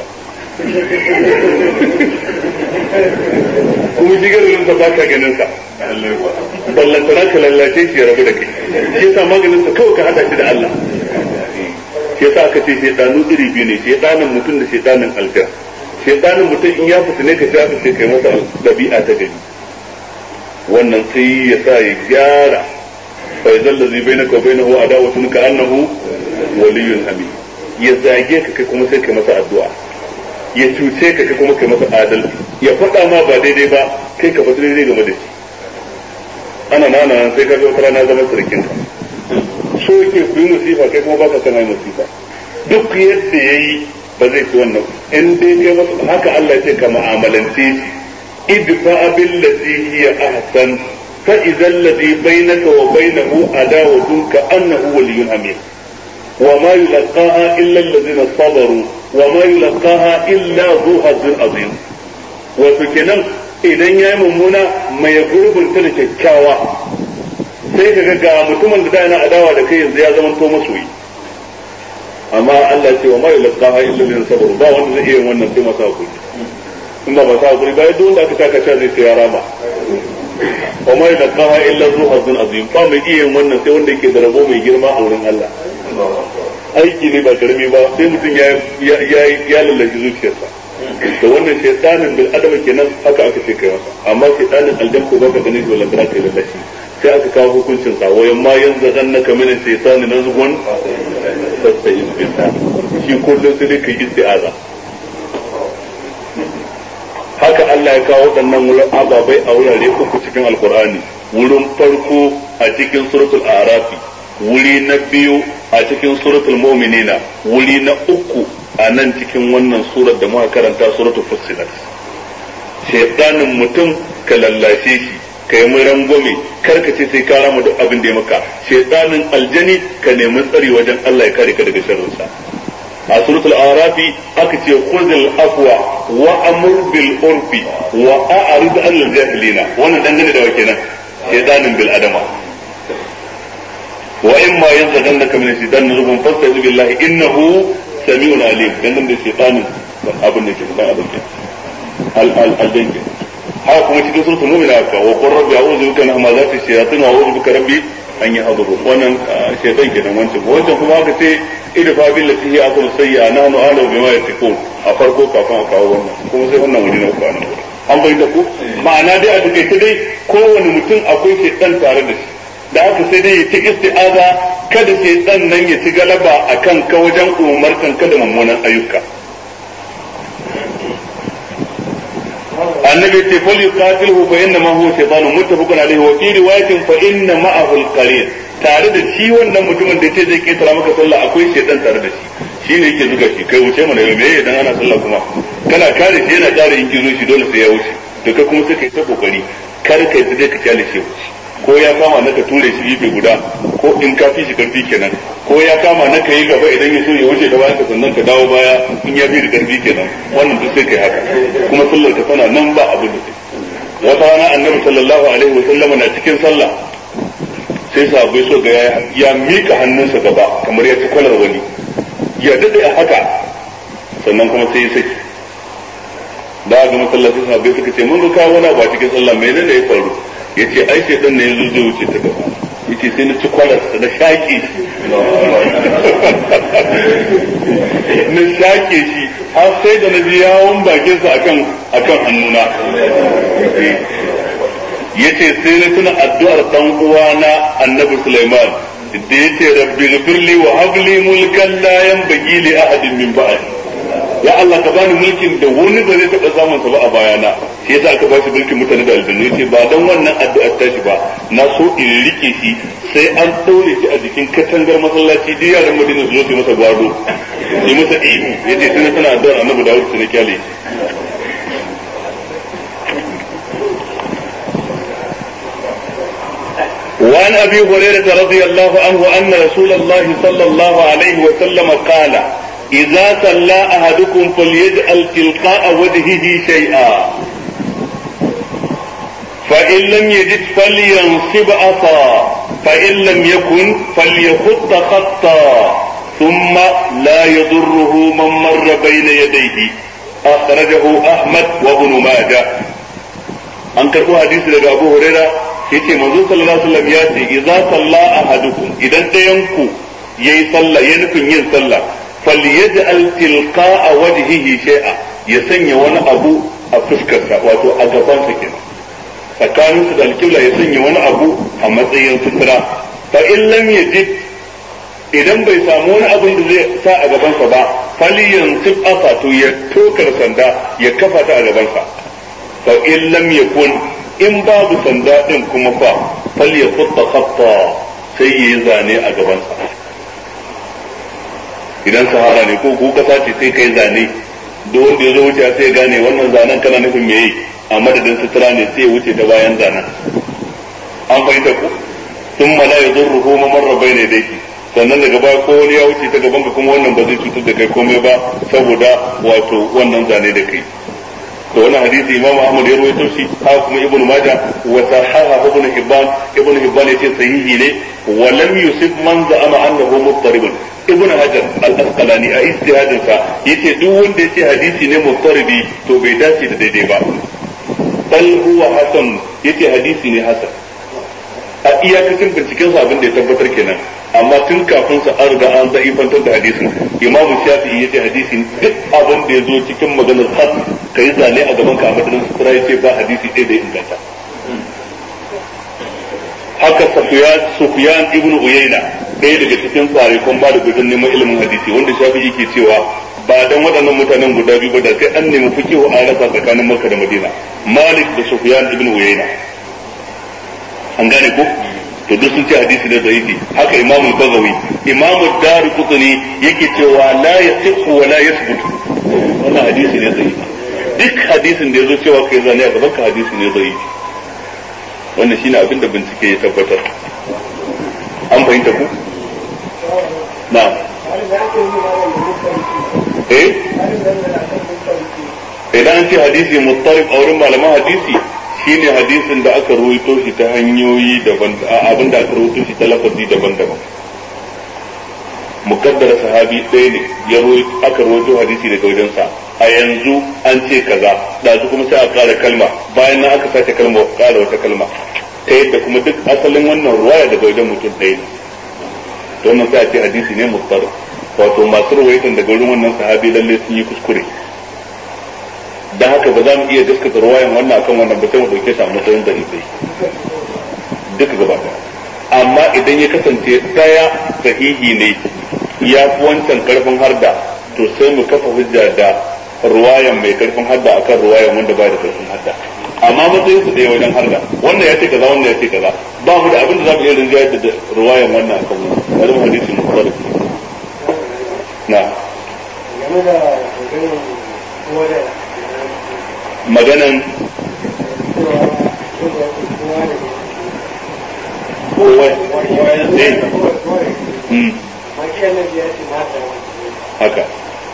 kuma jigarin sa ba ka ganin sa ballantana ka lallace shi ya rabu da kai shi yasa maganin sa kawai ka hada shi da Allah shi yasa aka ce shaytanu iri biyu ne shaytanin mutum da shaytanin aljan shaytanin mutum in ya fita ne ka shafa sai kai masa dabi'a ta gani wannan sai ya sa ya gyara fa idan ladhi bainaka wa bainahu adawatun ka annahu waliyyun hamid ya zage ka kai kuma sai kai masa addu'a ya cuce ka kai kuma kai masa adalci ya faɗa ma ba daidai ba kai ka faɗi daidai game da shi ana nan sai ka ga wata rana zama sarkin ka so yake ku yi musifa kai kuma baka san ai musifa duk yadda yayi ba zai fi wannan in dai kai masa haka Allah ya ce ka mu'amalance idfa billati hiya ahsan fa idza alladhi bainaka wa bainahu adawatun ka annahu waliyyun hamid wa ma yulqaha illa alladhina sabaru wa ma yulqaha illa dhu hazzin azim wato kenan idan yayi mummuna mai gurbin ta da kyakkyawa sai ka ga mutumin da yana adawa da kai yanzu ya zama to masoyi amma Allah ya ce wa ma yulqaha illa alladhina sabaru ba wanda zai iya wannan sai masa hakuri in ba sa hakuri ba duk wanda aka taka zai sai ya rama wa ma yulqaha illa dhu hazzin azim ba mai iya wannan sai wanda yake da rabo mai girma a wurin Allah aiki ne ba karami ba sai mutum ya lallaci zuciyarsa to wannan shaytanin bil adama kenan haka aka ce kai masa amma shaytanin aljan ko baka gani dole da kai lallaci sai aka kawo hukuncin sa wayan ma yanzu annaka min shaytanin nazgun fasta'iz billah shi kullum sai dai kai isti'aza haka Allah ya kawo waɗannan ababai a wurare uku cikin alkur'ani wurin farko a cikin suratul a'raf wuri na biyu a cikin suratul mu'minina, wuri na uku a nan cikin wannan surar da muka karanta suratul fussilat. Shaytanin mutum ka lallashe shi, ka yi rangwame, kar ka ce sai ka rama duk abin da ya maka. Shaytanin aljani ka nemi tsari wajen Allah ya kare ka daga sharrinsa. A suratul arafi aka ce khudhil afwa wa amur bil urfi wa a'rid anil jahilina. Wannan dangane da wa kenan? Shaytanin bil adama. Wa imma yanzaghannaka min shaytanin nazghun fasta'iz billahi innahu sami'un alim. Dangane da shaytanin abin da ke dan abin ke al-aljanna. haka kuma cikin suratul mu'mina ka wa qur rabbi a'udhu bika min hamazati shayatin wa a'udhu bika rabbi an yahdurun. wannan shaytan kenan wancan kuma aka ce idfa bil lati hi aslu sayyi'a nahnu a'lamu bima yasifun a farko kafin a kawo wannan kuma sai wannan wani na uku an bayyana ku ma'ana dai a duke dai kowane mutum akwai shaytan tare da shi da haka sai dai ya ci isti'aza kada shaytan nan ya ci galaba akan ka wajen umarkan ka da mummunan ayyuka. النبي يقول فليقاتله فإنما هو شيطان متفق عليه وفي رواية فإن معه القرين tare da shi wannan mutumin da ce zai ketara maka sallah akwai shaitan tare da shi shine yake zuga shi kai wuce mana yau me idan ana sallah kuma kana kare shi yana kare in kizo shi dole sai ya wuce to kai kuma sai kai ta kokari kar kai dai ka kyale shi ko ya kama naka ture shi gefe guda ko in ka fi shi karfi kenan ko ya kama naka yi gaba idan ya so ya wuce da bayan ka sannan ka dawo baya in ya fi da karfi kenan wannan duk sai kai haka kuma sallar ka tana nan ba abin da sai wata rana annabi sallallahu alaihi wa sallam na cikin sallah sai sahabbai so ga ya mika hannunsa gaba kamar ya ci kwalar wani ya dade a haka sannan kuma sai ya saki da ga masallaci sahabbai suka ce mun ga kawo wani ba cikin sallah menene ya faru yace ai sai dan ne yanzu zai wuce ta gaba yace sai na ci kwalar sa na shaki na shake shi har sai da na ji yawon bakin sa akan hannuna yace sai na tuna addu'ar dan uwana annabi Sulaiman da yace rabbi ghfirli wa habli mulkan la yanbaghi li ahadin min ba'di ya Allah ka bani mulkin da wani ba zai taɓa samun sa ba a bayana shi yasa aka ba shi mulkin mutane da aljannu yace ba dan wannan addu'ar tashi ba na so in rike shi sai an daure shi a jikin katangar masallaci da yaran Madina su zo su masa gwado su masa ihu yace sai tana addu'ar Annabi Dawud sai kyale وعن أبي هريرة رضي الله عنه أن رسول الله صلى الله عليه وسلم قال إذا صلى أحدكم فليجعل تلقاء وجهه شيئا فإن لم يجد فلينصب عصا فإن لم يكن فليخط خطا ثم لا يضره من مر بين يديه أخرجه أحمد وابن ماجه أنكر حديث لك أبو هريرة yace manzo sallallahu alaihi wasallam ya ce idza salla ahadukum idan dayanku yayi sallah ya nufin yin sallah falyaj'al tilqa'a wajhihi shay'a ya sanya wani abu a fuskarsa wato a gaban sa kenan tsakanin su da alƙibla ya sanya wani abu a matsayin sutura fa in lam yajid idan bai samu wani abin da zai sa a gaban sa ba falyansib asa to ya tokar sanda ya kafa ta a gaban sa fa in lam yakun in babu sanda din kuma fa falyakutta khatta sai yayi zane a gaban sa idan sahara ne ko kasa ce sai kai zane da wanda ya zo wuce sai gane wannan zanen kana nufin meye a madadin sutura ne sai ya wuce ta bayan zanen an fahimta ku sun mala ya zurruhu mamarra bai ne dai sannan daga baya ko wani ya wuce ta gaban ka kuma wannan ba zai cutar da kai komai ba saboda wato wannan zane da kai to wannan hadisi Imam Ahmad ya rawaito shi haka kuma Ibn Majah wa sahaha Ibn Hibban yace sahihi ne wa lam yusib man za'ama annahu muttarib Ibn Hajar al-Asqalani a ijtihadin sa yace duk wanda yace hadisi ne muttaribi to bai dace da daidai ba bal huwa hasan yace hadisi ne hasan a iyakacin binciken sa abin da ya tabbatar kenan amma tun kafin sa an riga an zaifantar da hadisin Imam Shafi'i yace hadisin duk abin da ya zo cikin maganar sa kai zane a gaban ka a madadin sutura yace ba hadisi ɗaya da inganta haka Sufyan ibn Uyayna ɗaya daga cikin tsarikon ba da gudun neman ilimin hadisi wanda Shafi'i ke cewa ba dan waɗannan mutanen guda biyu ba da sai an nemi fiqhu a rasa tsakanin Makka da Madina Malik da Sufyan ibn Uyayna an gane ko to duk sun ce hadisi ne da'ifi. Haka Imam al-Bazawi, Imam ad-Darqutni yake cewa la yasihu wa la yathbut, wannan hadisi ne da'ifi. Duk hadisin da yazo cewa kai zane a gaban ka hadisi ne da'ifi. Wannan shine abin da bincike ya tabbatar. An fahimta ku? Na'am. Idan an ce hadisi muttarib a wurin malaman hadisi shine hadisin da aka rawaito shi ta hanyoyi daban, abin da aka rawaito shi ta lafazi daban-daban. Mukaddara sahabi ɗaya ne ya aka rawaito hadisi daga wajensa, a yanzu an ce kaza, ɗazu kuma sai a ƙara kalma, bayan nan aka sace kalma ƙara wata kalma, ta yadda kuma duk asalin wannan ruwaya daga wajen mutum ɗaya ne. To wannan sai a ce hadisi ne muttarib, wato masu rawaitan daga wurin wannan sahabi lalle sun yi kuskure. Da haka ba za mu iya gaskata ruwayan wannan akan wannan ba sai mu dauke shi a matsayin dalilai duka gaba ɗaya. Amma idan ya kasance daya sahihi ne ya fi wancan karfin harda, to sai mu kafa hujja da ruwayan mai karfin harda akan ruwayan wanda ba da karfin harda. Amma matsayin su ɗaya wajen harda, wannan ya ce kaza wannan ya ce kaza, ba mu da abin da za mu iya rinjayar da ruwayan wannan akan wannan. Bari mu hadisi mu fara. Na. Maganan haka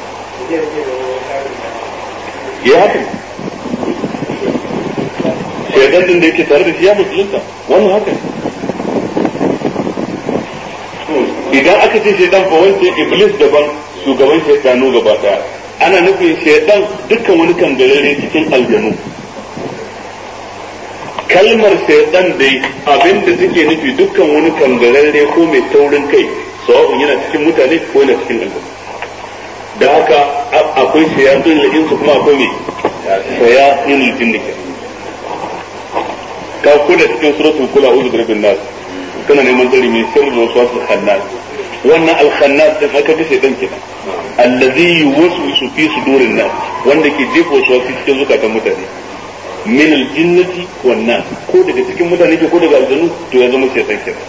ya haka shaidan din da yake tare da shi ya musulunta, wannan haka idan aka ce shaidan fa wance iblis daban, shugaban shaidanu gaba daya, ana nufin shaidan dukkan wani kangarare cikin aljanu. Kalmar shaidan dai abinda take nufi dukkan wani kangarare ko mai taurin kai, sawa'un yana cikin mutane ko yana cikin aljanu. Da haka akwai shayatun al-insu kuma akwai mai shayatun al-jinni. Ka kula cikin suratul kul a'udhu birabbin nas, kana neman tsari mai sirri da wasu khannas. Wannan al-khannas din aka ga shaidan kenan, allazi yuwaswisu fi sudurin nas, wanda ke jefa wasu cikin zukatan mutane, min al-jinnati wan nas, ko daga cikin mutane ko daga aljanu, to ya zama shaitan kenan.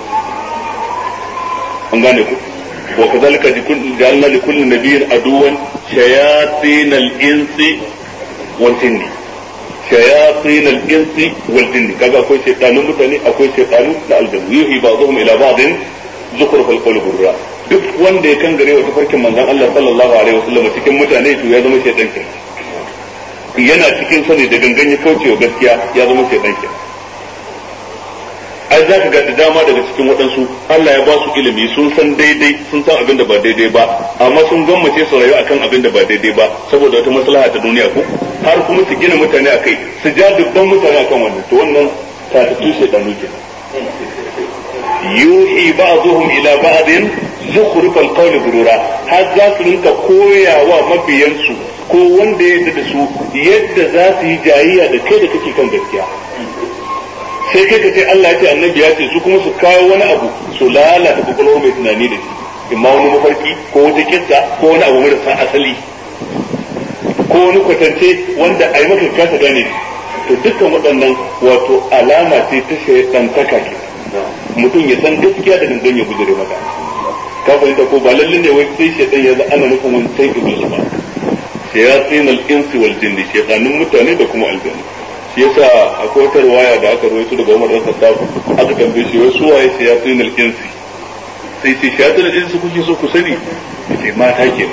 An gane ku? Wa kadhalika ja'alna li kulli nabiyyin aduwan shayatin al-insi wal jinni, shayatin al-insi wal jinni, kaga akwai shaitanun mutane akwai shaitanu na aljanu, yuhi ba'dhum ila ba'din zukhruf al-qawl ghurra. Duk wanda ya kangare wa tafarkin manzon Allah sallallahu alaihi wasallam cikin mutane to ya zama shaitan kenan, yana cikin sani da gangan ya kauce wa gaskiya ya zama shaitan kenan. Ai za ka ga da dama daga cikin waɗansu Allah ya ba su ilimi, sun san daidai, sun san abin da ba daidai ba, amma sun gwammace su rayu akan abin da ba daidai ba saboda wata maslaha ta duniya ko har kuma su gina mutane akai, su ja dubban mutane akan wannan, to wannan ta tafi shaitanu kenan. yuhi ba'dhum ila ba'din zukhruf al-qawl ghurura, har za su rinka koyawa mabiyansu ko wanda ya yarda da su yadda za su yi jayayya da kai da kake kan gaskiya. Sai kai ka ce Allah ya ce annabi ya ce, su kuma su kawo wani abu su lalata kwakwalwar mai tunani da shi, imma wani mafarki ko wata kissa ko wani abu marasa asali ko wani kwatance wanda a yi maka kasa gane. To dukkan waɗannan wato alama ce ta shaidantaka ke, mutum ya san gaskiya da gangan ya gujere maka. Ka fahimta ko ba lalle ne wai sai shaitan ya ana nufin wani sai iblis ba. Shayatin al-insi wal jinni, shaitanun mutane da kuma aljanna. Shi yasa akwai wata riwaya da aka rawaito daga Umar bin Khattab, aka tambaye shi wai su waye shayatin al-insi, sai ce shayatin al-insi kuke so ku sani, sai mata kenan.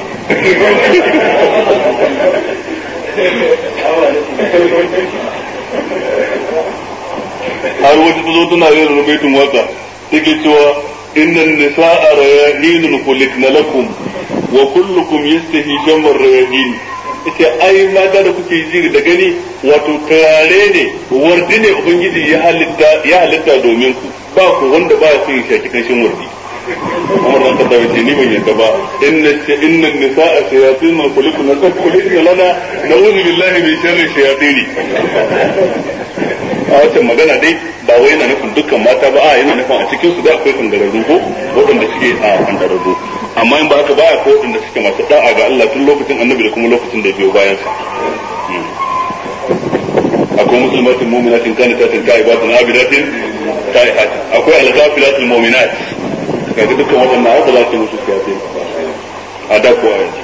Har wata ta zo tana yin rubaitun waka take cewa innan nisa'a rayahinun khuliqna lakum wa kullukum yastahi shamar rayahin. Ita ai mata da kuke ji da gani wato turare ne, wardi ne ubangiji ya halitta domin ku, ba ku wanda ba ya son shaki kashin wardi. Umar dan Khattab ce ni ban yadda ba, inna nisa'a shayatin khuliqna lana na'udhu billahi min sharri shayatin. A wata magana dai ba wai yana nufin dukkan mata ba, a yana nufin a cikin su da akwai kangararru ko waɗanda suke a kangararru, amma in ba haka ba akwai waɗanda suke masu da'a ga Allah tun lokacin annabi da kuma lokacin da biyo bayan sa. Akwai musulmatin mu'minatin kana ta tilka ibadan abidatin as-sa'ihat akwai al-ghafilat al-mu'minat kaga dukkan waɗannan abu za su musu kiyasi a da ko ayi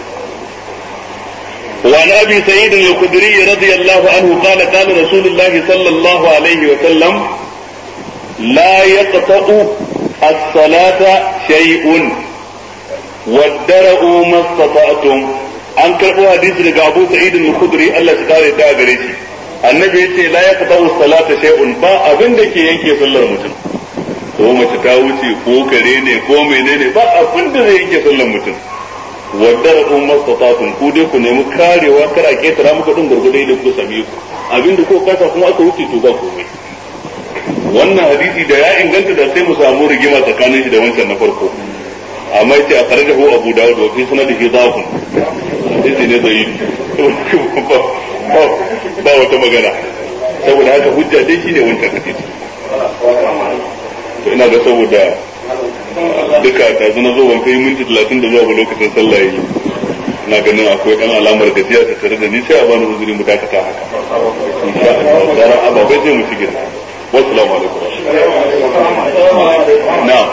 وعن ابي سعيد الخدري رضي الله عنه قال قال رسول الله صلى الله عليه وسلم لا يقطع الصلاة شيء وادرؤوا ما استطعتم an karɓo hadisi daga Abu Sa'id al-Khudri Allah ya kare ta gare shi annabi yace la yaqta'u salata shay'un ba abin da ke yanke sallar mutum ko mace ta wuce ko kare ne ko menene ba abin da zai yanke sallar mutum wadda mastata'tum ku dai ku nemi karewa kar a ketara muku din gurgurdai da ku same ku abin da ko kasa kuma aka wuce to ba komai wannan hadisi da ya inganta da sai mu samu rigima tsakanin shi da wancan na farko amma yace a kharajahu Abu Dawud wa fi sanadihi dhafun hadisi ne da yi ba wata magana saboda haka hujja dai shine wancan hadisi to ina ga saboda duka ta zuna zo ban kai minti 30 da zuwa ba lokacin sallah yi ina ganin akwai dan alamar gajiya ta tare da ni sai a bani uzuri mu dakata haka insha Allah dara ababai sai mu shige wassalamu alaikum na'am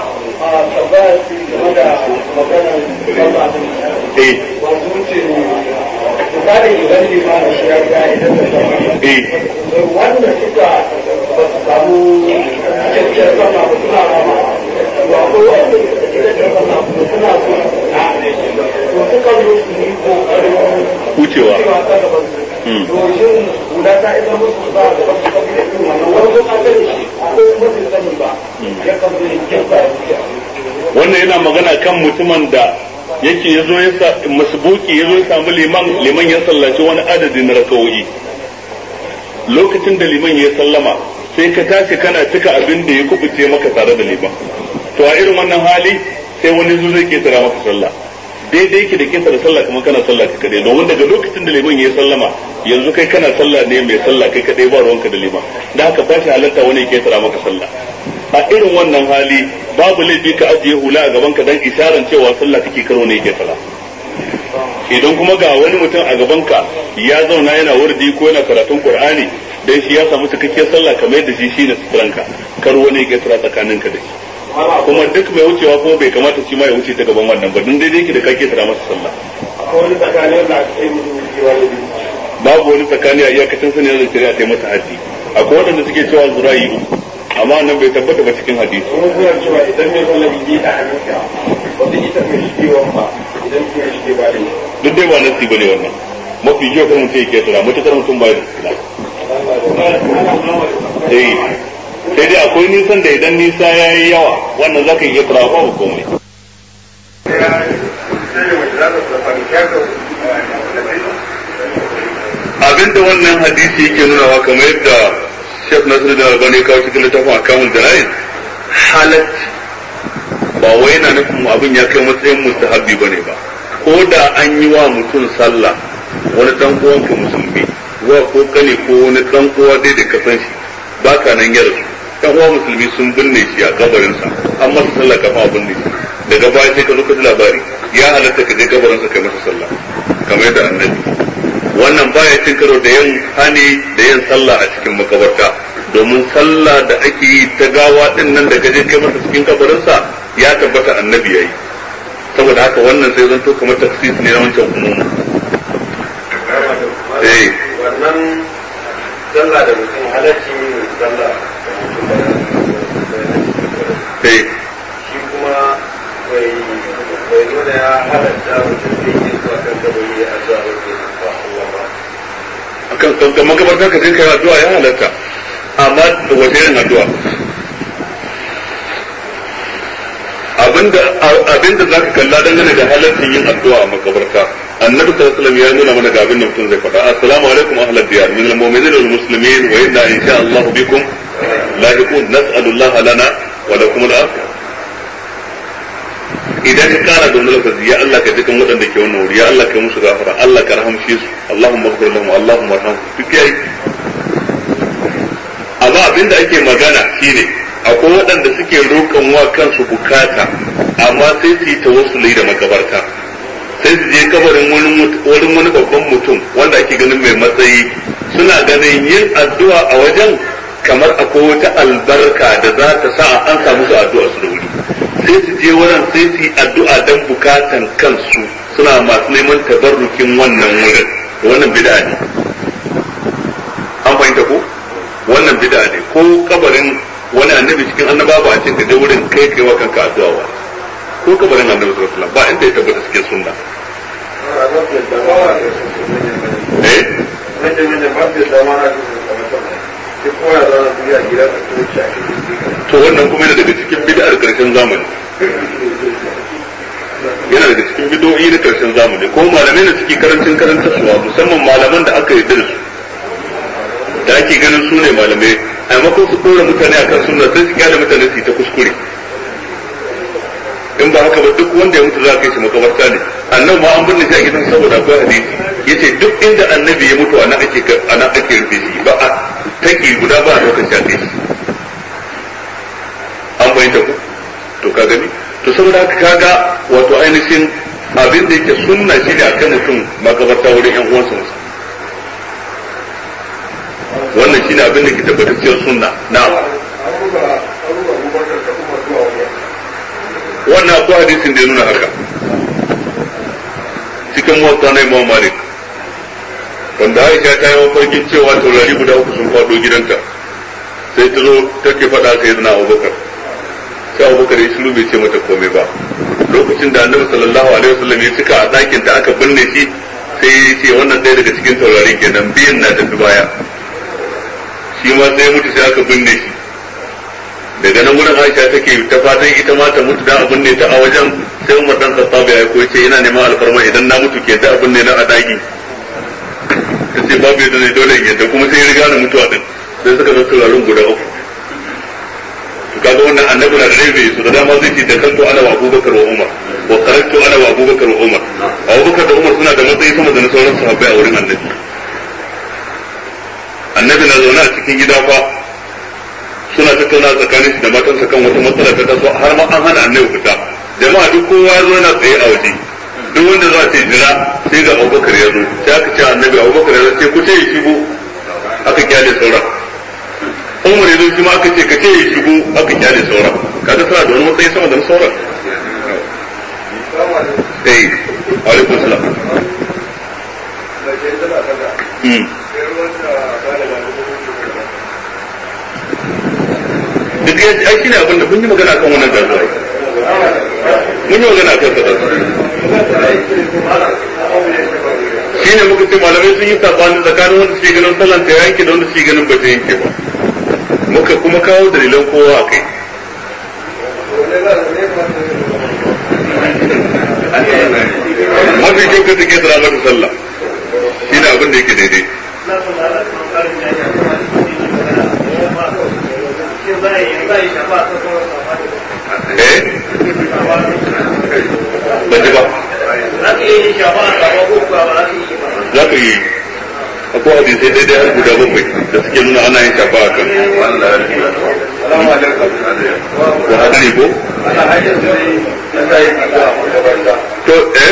wanda suka ba su samu cikakkiyar sama ba suna rama ba ko wanda suka cikakkiyar sama ba suna so to suka zo su yi kokarin wucewa ta gaban su to shin guda ta isa musu ba da wasu kafin da irin wannan wani zo an gani shi akwai mafi sani ba ya kan zai kyauta ya wannan yana magana kan mutumin da yake yazo ya sa masbuki yazo ya samu liman ya sallaci wani adadi na rakawoyi lokacin da liman ya sallama sai ka tashi kana cika abin da ya kubuce maka tare da liman to a irin wannan hali sai wani zo zai ketara maka sallah daidai yake da ketara sallah kuma kana sallah kai kadai domin daga lokacin da liman ya sallama yanzu kai kana sallah ne mai sallah kai kadai ba ruwanka da liman da haka ba shi halatta wani ya ketara maka sallah a irin wannan hali babu laifi ka ajiye hula a gaban ka dan isharar cewa sallah kake karo ne yake sala idan kuma ga wani mutum a gaban ka ya zauna yana wurdi ko yana karatun Qur'ani dan shi ya samu cikakkiyar sallah kamar yadda shi shine suturanka kar wani yake tsara tsakanin ka da shi kuma duk mai wucewa kuma bai kamata shi ma ya wuce ta gaban wannan ba dan daidai yake da kake tsara masa sallah akwai wani tsakanin da ake yi babu wani tsakani a iyakacin sanin da shari'a ta yi masa haddi akwai wadanda suke cewa zurayi amma nan bai tabbata ba cikin hadisi kuma suna cewa idan mai sallah yi da hannunka wata ita mai shigewan ba idan ke shige ba da duk dai ba nasi bane wannan mafi kyau kan mutum yake tsara mutakar mutum bai da tsara sai dai akwai nisan da idan nisa ya yi yawa wannan zaka iya tsara ba komai abinda wannan hadisi yake nunawa kamar yadda Sheikh Nasir da Albani kawo cikin littafin Akamul Jana'iz halacci ba wai yana nufin abin ya kai matsayin mustahabbi bane ba ko da an yi wa mutum sallah wani dan uwanka musulmi wa ko kane ko wani dan uwa dai da ka san shi baka nan ya rasu dan uwa musulmi sun binne shi a kabarin sa an masa sallah kafa a binne shi daga baya sai ka zo ka ji labari ya halatta ka je kabarin sa kai masa sallah kamar yadda annabi wannan baya cin karo da yin hani da yin sallah a cikin makabarta domin sallah da ake yi ta gawa din nan da gaje kai masa cikin kabarinsa ya tabbata annabi yayi saboda haka wannan sai zanto kamar tafsir ne na wancan umuma wannan sallah da mutum halacci ne sallah shi kuma bai nuna ya halatta mutum da yake zuwa kan kabari a zuwa wajen akan sauka makabarta ka je kai addu'a ya halatta amma da wace irin addu'a abinda zaka kalla dangane da halaccin yin addu'a a makabarta annabi sallallahu alaihi wasallam ya nuna mana ga abin da mutum zai faɗa assalamu alaikum ahlal diyar min almu'minin wal muslimin wa inna insha Allah bikum lahiqun nas'alu Allah lana wa lakum al-afiyah idan ka kara da lafazi ya Allah ka dukan waɗanda ke wannan wuri ya Allah ka musu gafara Allah ka rahamshe su Allahumma ighfir lahum Allahumma arhamhum duk yayi amma abinda ake magana shine akwai waɗanda suke roƙon wa kansu bukata amma sai su yi tawassuli da makabarta sai su je kabarin wani babban mutum wanda ake ganin mai matsayi suna ganin yin addu'a a wajen kamar akwai wata albarka da za ta sa an samu su addu'a su da wuri sai su je wurin sai su yi addu'a dan bukatan kansu suna masu neman tabarrukin wannan wurin wannan bid'a ne an fahimta ko wannan bid'a ne ko kabarin wani annabi cikin annaba ba a ce ka je wurin kai wa kanka addu'a ba ko kabarin annabi sallallahu alaihi wasallam ba inda ya tabbata cikin sunna to wannan kuma yana daga cikin bid'ar karshen zamani yana daga cikin bid'o'i na karshen zamani ko malamai na cikin karantarwa musamman malaman da aka yarda da su da ake ganin su ne malamai a maimakon su kora mutane akan sunna sai su kyale mutane su yi ta kuskure in ba haka ba duk wanda ya mutu za a kai shi makabarta ne annabi ma an binne shi a gidan saboda akwai hadisi yace duk inda annabi ya mutu ana ake rufe shi ba a taki guda ba a lokacin shafe shi an bayyana ku to ka gani to saboda haka kaga wato ainihin abin da yake sunna shine akan mutum makabarta wurin yan uwansa musa wannan shine abin da ke tabbatacciyar sunna na'am wannan akwai hadisin da ya nuna haka cikin motsa na Imam Malik wanda Aisha ta yi mafarkin cewa taurari guda uku sun faɗo gidanta sai ta zo take faɗa sai zana Abubakar sai Abubakar ya shiru bai ce mata komai ba lokacin da Annabi sallallahu alaihi wasallam ya cika a ɗakin da aka binne shi sai ya ce wannan ɗaya daga cikin taurari kenan biyan na tafi baya shi ma sai mutu sai aka binne shi daga nan wurin Aisha take ta fatan ita ma ta mutu da abin ne ta a wajen sai Umar dan Khattab ya ko yace ina neman alfarma idan na mutu ke da abin ne na adagi kace babu yadda ne dole yadda kuma sai riga na mutuwa din sai suka zo turarun guda uku to kaga wannan annabi na da rabe su da dama zai ce da kanto ana wa Abubakar wa Umar wa qaratu ana wa Abubakar wa Umar Abubakar da Umar suna da matsayi sama da sauran sahabbai a wurin annabi na zaune a cikin gida fa suna tattauna tsakanin shi da matansa kan wata matsala ta taso har ma an hana annabi fita jama'a duk kowa ya zo yana tsaye a waje duk wanda za ta jira sai ga Abubakar ya zo sai aka ce annabi Abubakar ya ce ku ce ya shigo aka kyale sauran Umar ya zo shi ma aka ce ka ce ya shigo aka kyale sauran kaga suna da wani matsayi sama da sauran alaikum salam duk ya ai shine abin da kun yi magana kan wannan gazuwa mun yi magana kan sa shine muka ce malamai sun yi sabani tsakanin wanda suke ganin sallan ta yanke da wanda suke ganin ba ta yanke ba muka kuma kawo dalilan kowa a kai mafi kyau ka take tsara mata sallah shine abin da yake daidai ban ji ba za ka yi akwai hadisai daidai har guda bakwai da suke nuna ana yin shafa a kan wa hadari ko to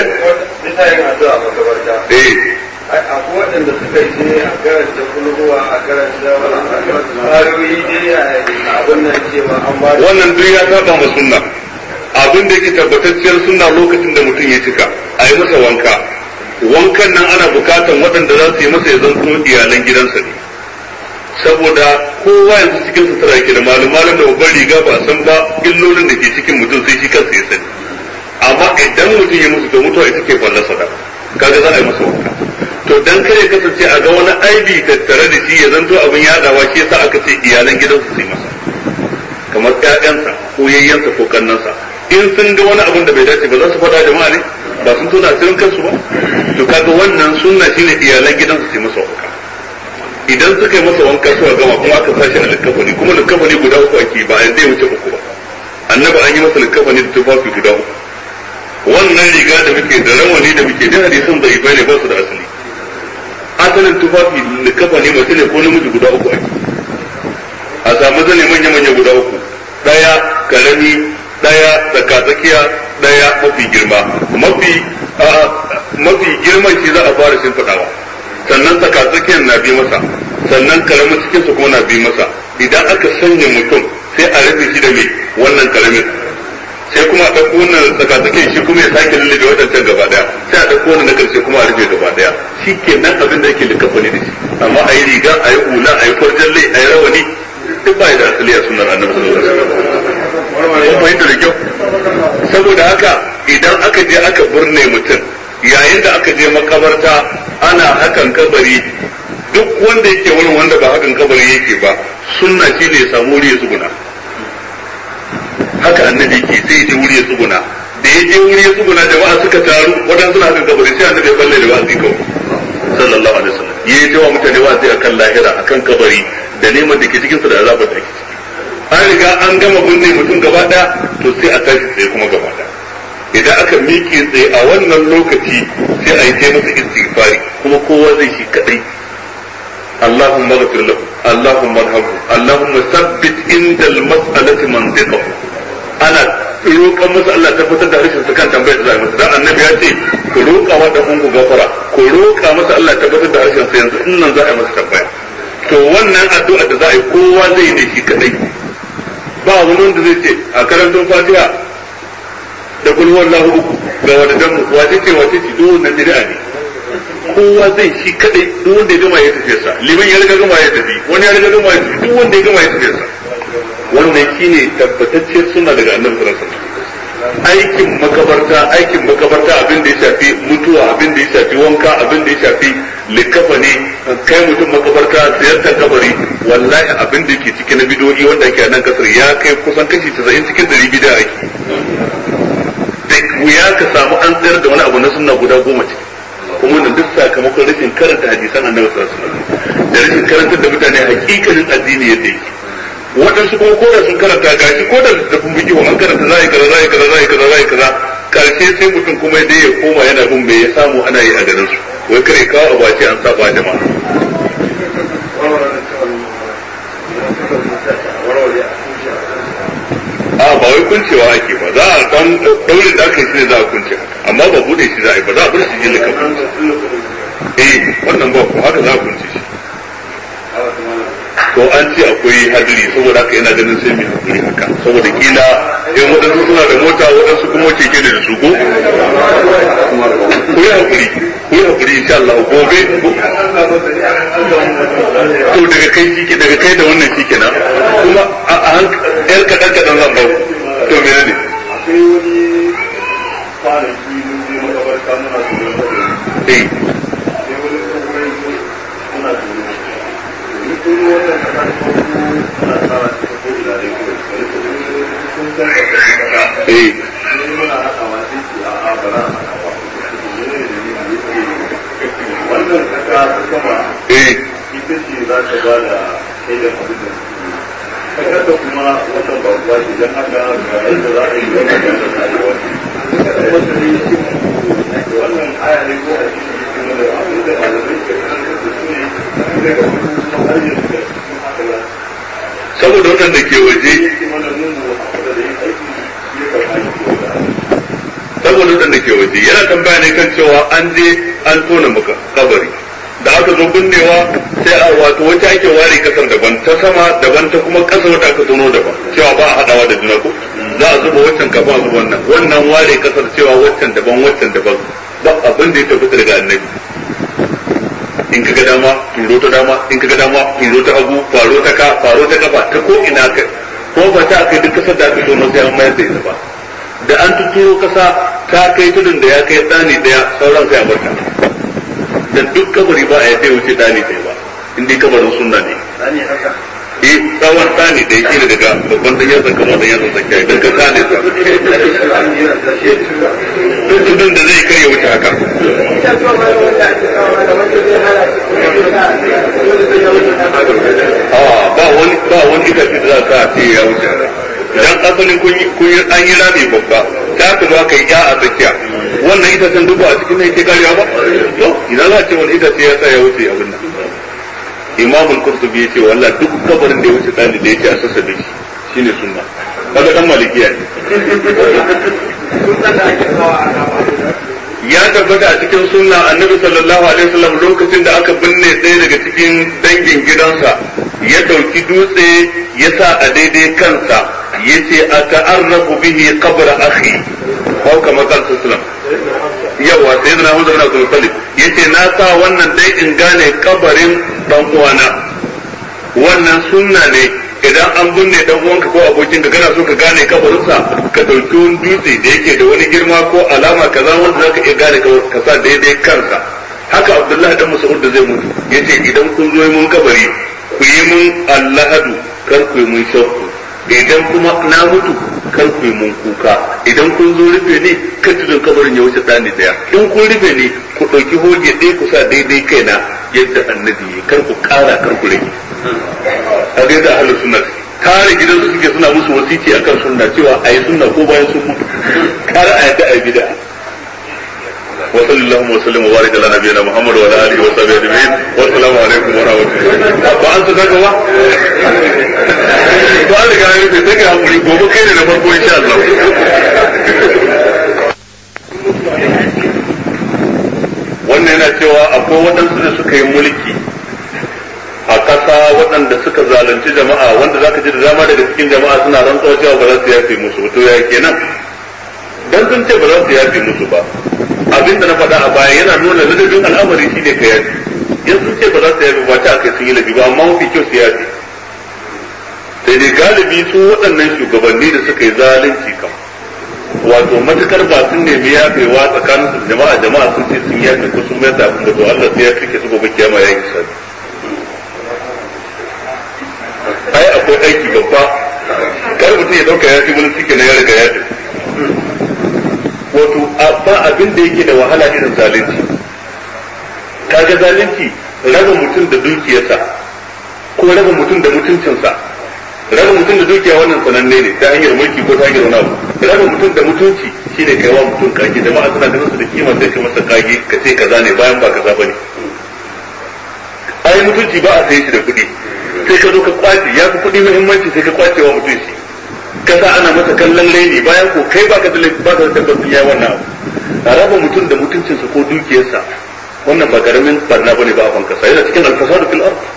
akwai waɗanda suka yi ne a karanta kulhuwa a karanta ayoyi ne a abin nan cewa an ba wannan duk ya saba ma sunna abin da yake tabbatacciyar sunna lokacin da mutum ya cika a yi masa wanka wankan nan ana bukatan waɗanda za su yi masa ya zanto iyalan gidansa ne saboda kowa yanzu cikin sutura yake da malumalan da babban riga ba san ba illolin da ke cikin mutum sai shi kansa ya sani amma idan mutum ya musu to mutuwa ita ke fallasa da kaga za a yi masa wanka to dan kare kasance a ga wani aibi tattare da shi ya zanto abin yadawa shi yasa aka ce iyalan gidansu su yi masa kamar ƴaƴansa ko yayyansa ko kannansa in sun ga wani abin da bai dace ba za su faɗa jama'a ne ba sun tona asirin kansu ba to kaga wannan sunna shine iyalan gidansu su yi masa wanka idan suka yi masa wanka suka gama kuma aka sashi a likafani kuma likafani guda uku ake ba a yadda ya wuce uku ba annabi an yi masa likafani da tufafi guda uku wannan riga da muke da rawani da muke da hadisin da ibai ne ba su da asali asalin tufafi likafani mace ne ko namiji guda uku ake a samu zane manya-manya guda uku daya karami daya tsakatsakiya daya mafi girma mafi girman shi za a fara shimfiɗawa sannan tsakatsakiyar na bi masa sannan karamin cikin su kuma na bi masa. Idan aka sanya mutum sai a rufe shi da me wannan karamin, sai kuma a ɗauko wannan tsakatsakin shi kuma ya sake lullube wadancan gaba daya, sai a ɗauko wannan na karshe kuma a rufe gaba daya. Shi ke nan abin da yake likafani da shi, amma a yi riga, a yi hula, a yi kwarjalle, a yi rawani, duk ba da asali a sunan annabi sallallahu alaihi wasallam. Fahimta da kyau. Saboda haka idan aka je aka burne mutum, yayin da aka je makabarta ana hakan kabari, duk wanda yake wurin wanda ba hakan kabari yake ba, sunna shi ne ya samu wuri ya tsuguna. Haka annabi ke sai ya je wuri ya tsuguna. Da ya je wuri ya tsuguna jama'a suka taru, waɗansu suna hakan kabari sai annabi ya balle da wa'azi kawai sallallahu alaihi wasallam. Ya yi wa mutane wa'azi akan lahira, akan kabari da neman da ke cikin su da azabar da ke ciki. An riga an gama binne mutum gaba ɗaya, to sai a tashi tsaye kuma gaba ɗaya. Idan aka miƙe tsaye a wannan lokaci sai a yi ta masa istighfari, kuma kowa zai shi kadai. Allahumma ghfir lahu, Allahumma arhamhu, Allahumma thabbit indal mas'alati mantiqahu. Ana roƙon masa Allah tabbatar da harshen sa kan tambayar da za a masa. Dan annabi ya ce ku roƙa wa dan uwanku gafara, ku roƙa masa Allah tabbatar da harshen sa yanzu in nan za a yi masa tambaya. To wannan addu'a da za a yi kowa zai ne shi kadai. Ba wani wanda zai ce a karantun Fatiha da kul huwallahu uku ga wadadan mu wace ce duk wannan bid'a ne. Kowa zai shi kadai, duk wanda ya gama ya tafi sa, liman ya riga gama ya tafi, wani ya riga gama ya tafi, duk wanda ya gama ya tafi sa. Wannan shine tabbatacciyar sunna daga annabi sallallahu alaihi wasallam. Aikin makabarta abin da ya shafi mutuwa, abin da ya shafi wanka, abin da ya shafi likafani, kai mutum makabarta, ziyartar kabari, wallahi abin da yake cikin bidiyoyi wanda ake a nan kasar ya kai kusan kashi 90 cikin 100 bid'a ake. Da wuya ka samu an tsayar da wani abu na sunna guda 10 ciki. Kuma wannan duk sakamakon rashin karanta hadisan annabi sallallahu alaihi wasallam da rashin karantar da mutane hakikanin addini yadda yake. Waɗansu kuma ko da sun karanta gashi ko da littafin bidiyo an karanta za a yi kaza karshe sai mutum kuma dai ya koma yana bin me ya samu ana yi a garin su, wai kare kawo abu ce an saba jama'a. A ba wai kuncewa ake ba, za a kan daurin da aka yi shi ne za a kunce haka, amma ba bude shi za a yi ba, za a bar shi jin kafin. Wannan ba ko haka za a kunce shi. To an ce akwai hadiri, saboda haka yana ganin sai mai hakuri haka, saboda kila yan waɗansu suna da mota, waɗansu kuma keke da su ko. Ku yi hakuri insha Allah gobe. To daga kai da wannan shi kenan, kuma a yar kaɗan zan ba ku. To mene ne? Akwai wani kwanaki mun je makabarta muna tsoron wannan kaka ta kama ita ce za ta ba da shaidar abin da kaka da kuma wannan babuwa idan aka ga yadda za a yi wannan da ta yi wannan aya ne ko a cikin da abin da malamai ke karanta da su ne daga kuma har yanzu da saboda waɗanda ke waje saboda waɗanda ke waje yana tambaya ne kan cewa an je an tona maka kabari da aka zo binnewa sai a wato wacce ake ware kasar daban ta sama daban ta kuma kasar wata aka tono daban cewa ba a hadawa da juna ko za a zuba waccan kafin a zuba wannan ware kasar cewa waccan daban ba abin da ya tabbata daga annabi. In kaga dama turo ta dama, in kaga dama turo ta hagu, faro ta kafa ta ko ina kai, ko ba ta kai duk kasar da aka tono sai an mayar da ita ba. Da an tuturo kasa ta kai tudun da ya kai tsani daya sauran sai a barka. Dan duk kabari ba a yadda wuce tsani daya ba, in dai kabarin sunna ne. Tsawon tsani daya shi ne daga babban dan yatsa kamar dan yatsa tsakiya idan ka tsane sa. Duk tudun da zai kai ya wuce haka. Ba wani itace da za ka ce ya wuce idan asalin kun yi an yi rami babba ta ka zo aka yi ya a tsakiya wannan itacen duk ba a cikin ne ke karewa ba to idan za a ce wani itace ya sa ya wuce abin nan imamul qurtubi ya ce wallah duk kabarin da ya wuce tsani da ya ce a sassa da shi shine sunna kaga dan malikiya ne ya tabbata a cikin sunna annabi sallallahu alaihi wasallam lokacin da aka binne ɗaya daga cikin dangin gidansa ya dauki dutse ya sa a daidai kansa yace ata'arrafu bihi qabra akhi ko kama kan sallam yawa sayyidina Hamza bin Abdul Muttalib yace na sa wannan dai in gane kabarin dan uwana. Wannan sunna ne idan an binne dan uwanka ko abokin ka kana so ka gane kabarinsa ka dauki wani dutse da yake da wani girma ko alama kaza wanda zaka iya gane ka sa daidai kansa. Haka Abdullahi dan Mas'ud da zai mutu yace idan kun zo mun kabari ku yi mun allahadu kar ku yi mun shakku, idan kuma na mutu kar ku yi mun kuka, idan kun zo rufe ne kar tudun kabarin ya wuce dani daya, in kun rufe ne ku dauki hoge ɗaya ku sa daidai kaina yadda annabi kar ku kara kar ku rage. A gaida ahlus sunna kare gidansu suke suna musu wasiki akan sunna cewa ayi sunna ko bayan sun mutu kare ayata ayi bid'a. wa sallallahu wa sallam wa baraka ala nabiyina Muhammad wa ala alihi wa sahbihi ajma'in wa assalamu alaikum wa rahmatullahi ba an saka ba to an riga ne sai ka hakuri gobe kai ne na farko insha Allah. Wannan yana cewa akwai waɗansu da suka yi mulki a ƙasa waɗanda suka zalunci jama'a wanda zaka ji da dama daga cikin jama'a suna rantsuwa cewa ba za su yafe musu to ya kenan dan sun ce ba za su yafe musu ba abinda na faɗa a baya yana nuna ladabin al'amari shine ka yafe in sun ce ba za su yafe ba ta kai sun yi labi ba amma mafi kyau su yafe sai dai galibi su waɗannan shugabanni da suka yi zalunci kam wato matukar ba sun nemi yafewa tsakanin su jama'a sun ce sun yafe ko sun mayar da abin da to Allah sai ya cike su gobe kiyama ya yi sabi. Ai akwai aiki babba kar mutum ya dauka ya fi wani cike na ya riga ya tafi wato ba abin da yake da wahala irin zalunci. Kaga zalunci raba mutum da dukiyarsa ko raba mutum da mutuncinsa. Raba mutum da dukiya wannan sananne ne ta hanyar mulki ko ta hanyar wani abu. Raba mutum da mutunci shine kaiwa mutum kage jama'a suna ganin su da kima sai ka masa kage ka ce kaza ne bayan ba kaza bane. Ai mutunci ba a saye shi da kuɗi. Sai ka zo ka kwace ya fi kuɗi muhimmanci sai ka kwace wa mutum shi kasa ana masa kallon raini bayan ko kai baka da tabbacin ya wannan abu. A raba mutum da mutuncinsa ko dukiyarsa wannan ba karamin barna bane ba a ban kasa yana cikin alfasadu fil ard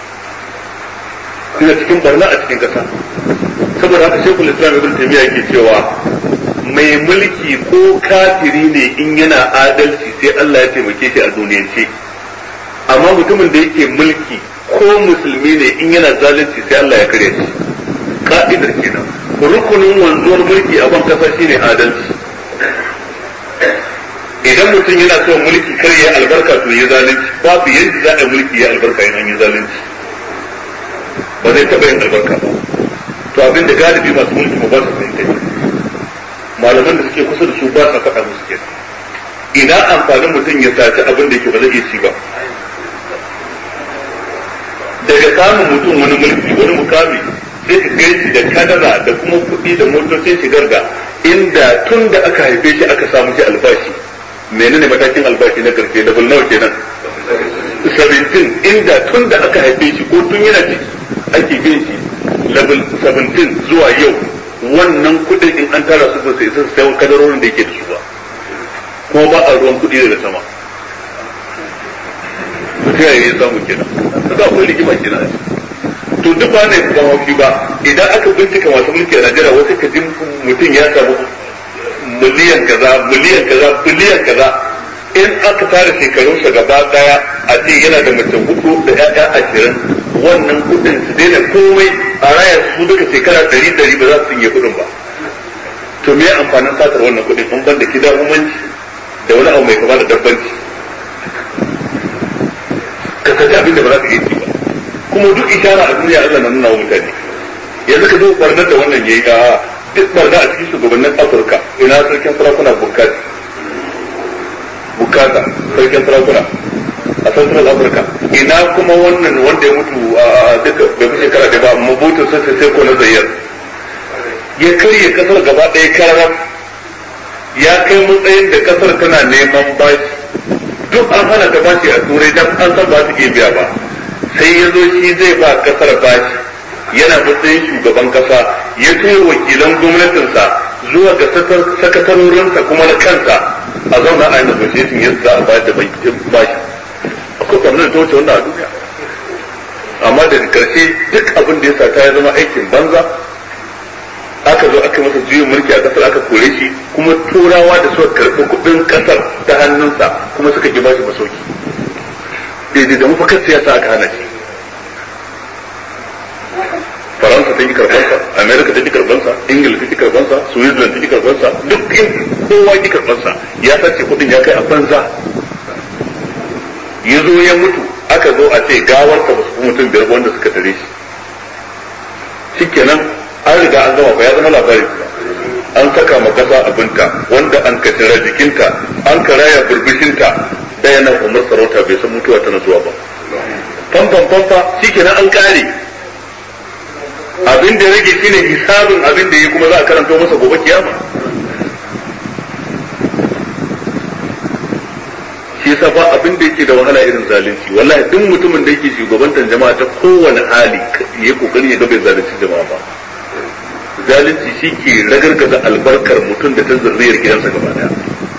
yana cikin barna a cikin kasa. Saboda haka Sheikhul Islam Ibn Taymiyyah yake cewa mai mulki ko kafiri ne in yana adalci sai Allah ya taimake shi a duniyance, amma mutumin da yake mulki ko musulmi ne in yana zalunci sai Allah ya kare shi. Ka'idar kenan rukunin wanzuwar mulki a ban kasa shine adalci. Idan mutum yana so mulki kar ya albarka to ya zalunci, babu yadda za a mulki ya albarka in an yi zalunci ba zai taɓa yin albarka ba. To abin da galibi masu mulki ba su fahimta, malaman da suke kusa da su ba sa faɗa musu kenan. Ina amfanin mutum ya saci abin da yake ba zai iya ci ba. Daga samun mutum wani mulki wani mukami sai ka gaishe da kadara da kuma kuɗi da motocin shigar da inda tun da aka haife shi aka samu shi albashi. Menene matakin albashi na karfe level nawa kenan 17, inda tun da aka haife shi ko tun yana ciki ake bin shi level 17 zuwa yau wannan kuɗin in an tara su sai su sayan kadarorin da yake da su ba kuma ba a ruwan kuɗi daga sama. Ta yaya ya samu kenan kaga akwai rigima kenan. To duk ba ne ba mafi ba idan aka bincika masu mulki a Najeriya wasu ka ji mutum ya samu miliyan kaza biliyan kaza in aka tara shekarunsa gaba daya a ce yana da mace 4 da ƴaƴa 20 wannan kudin su daina komai a raya su duka shekara 100 ba za su cinye kudin ba. To me amfanin satar wannan kudin in ban da kida umanci da wani abu mai kama da dabbanci ka saki abin da ba za ka yi ba. Kuma duk ishara a duniya Allah na nuna wa mutane yanzu ka zo barnar da wannan yayi a duk barna a cikin shugabannin Afirka ina sarkin sarakuna bukata sarkin sarakuna a Central Africa ina kuma wannan wanda ya mutu a duka bai fi shekara da ba mabutu sai ko na zayyar ya karye kasar gaba ɗaya karar ya kai matsayin da kasar tana neman bashi duk an hana ta bashi a turai dan an san ba su iya biya ba sai ya zo shi zai ba kasar bashi yana matsayin shugaban kasa ya kai wakilan gwamnatinsa zuwa ga sakatarorinsa kuma na kansa a zauna a yi negotiation yadda za a bayar da bashi akwai kamar da ta wuce wannan a duniya amma daga karshe duk abin da ya sata ya zama aikin banza aka zo aka masa juyin mulki a kasar aka kore shi kuma turawa da suka karɓi kuɗin kasar ta hannunsa kuma suka ki bashi masauki daidai da mafakar siyasa aka hana shi faransa ta ki karbansa amerika ta ki karbansa ingila ta ki karbansa switzerland ta ki karbansa duk kowa ki karbansa ya sace kuɗin ya kai a banza ya zo ya mutu aka zo a ce gawarsa ba su fi mutum biyar wanda suka tare shi shikenan an riga an gama fa ya zama labari an saka ma kasa abinta wanda an kacira jikinta an karaya burbushinta daya na umar sarauta bai san mutuwa tana zuwa ba famfa shikenan an kare abin da ya rage shine hisabin abin da ya kuma za a karanto masa gobe kiyama shi yasa ba abin da yake da wahala irin zalunci wallahi duk mutumin da yake shugabantar jama'a ta kowane hali ya kokari ya ga bai zalunci jama'a ba zalunci shi ke ragargaza albarkar mutum da ta zurriyar gidansa gaba daya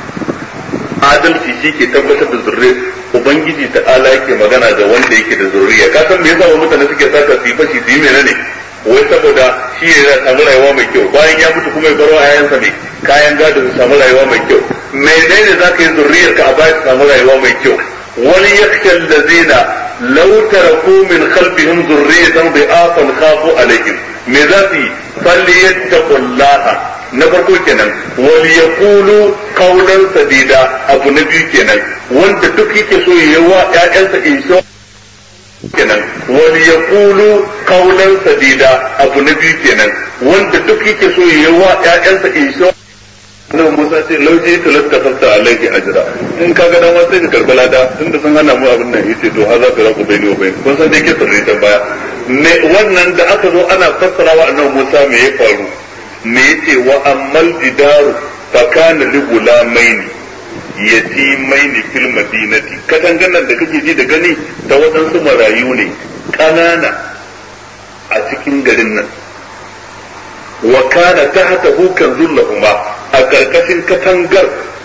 adalci shi ke tabbatar da zurriyar ubangiji ta ala yake magana da wanda yake da zurriya ka san me yasa wa mutane suke saka su yi fashi su yi menene wai saboda shi ne ya samu rayuwa mai kyau bayan ya mutu kuma ya baro ayansa ne kayan gado su samu rayuwa mai kyau menene za ka yi zurriyar ka a baya su samu rayuwa mai kyau wani yakhsha allazina law taraku min khalfihim zurriyatan bi'afan khafu alaihim me za su yi falyattaqullaha na farko kenan wal yaqulu qawlan sadida abu na biyu kenan wanda duk yake so ya yi wa ƴaƴansa insha kenan wal yaqulu qawlan sadida abu na biyu kenan wanda duk yake so ya yi wa ƴaƴansa insha nan Musa ce lauji talattafta alaihi ajra in kaga dan wasu ka karbi lada tunda sun hana mu abin nan yace to haza ka rabu bayni wa bayn kun san dai ke sirri ta baya me wannan da aka zo ana fassara wa annabi Musa me ya faru me yace wa ammal jidaru fa kana li gulamaini yatimaini fil madinati katangan nan da kake ji da gani ta wadansu marayu ne kanana a cikin garin nan wa kana tahtahu kanzul lahumma a karkashin katangar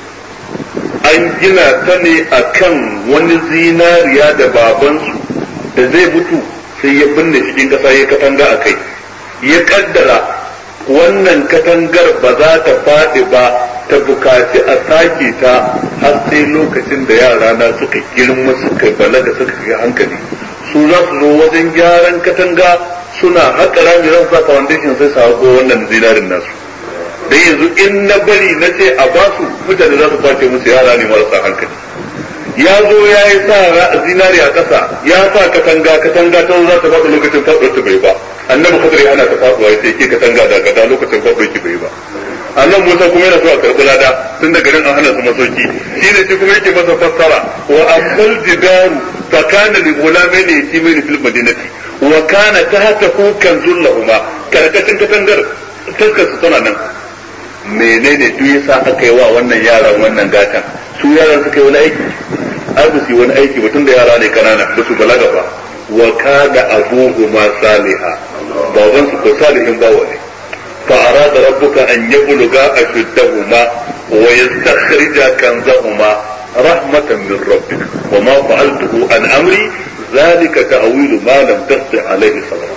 an gina ta ne akan wani zinariya da babansu da zai mutu sai ya binne cikin kasa ya katanga a kai ya kaddara wannan katangar ba za ta faɗi ba ta bukaci a sake ta har sai lokacin da yara na suka girma suka balaga suka yi hankali su za su zo wajen gyaran katanga suna haƙa rami ran sa foundation sai su haƙo wannan zinarin nasu dan yanzu in na bari na ce a basu mutane za su kwace musu yara ne marasa hankali ya zo ya yi sa zinari a ƙasa ya sa katanga ta za ta faɗo lokacin faɗuwar ta bai ba annabi kadar ya hana ta faɗuwa ya ce ke katanga da gada lokacin faɗuwar ki bai ba annan Musa kuma yana so a karɓi lada tun da garin an hana su masauki shi ne shi kuma yake masa fassara wa amal jidaru fa kana li gulamaini yatimaini fil madinati wa kana tahtahu kanzul lahumma karkashin katangar taskar su tana nan menene duk yasa aka yi wa wannan yaran wannan gatan su yaran suka yi wani aiki ai ba su yi wani aiki ba tunda yara ne kanana ba su balaga ba wa kana abuhuma saliha baban su ko salihin bawa ne fa arada rabbuka an yabluga ashuddahuma wa yastakhrija kanzahuma rahmatan min rabbik wa ma fa'altuhu an amri zalika ta'wilu ma lam tasti alayhi sabr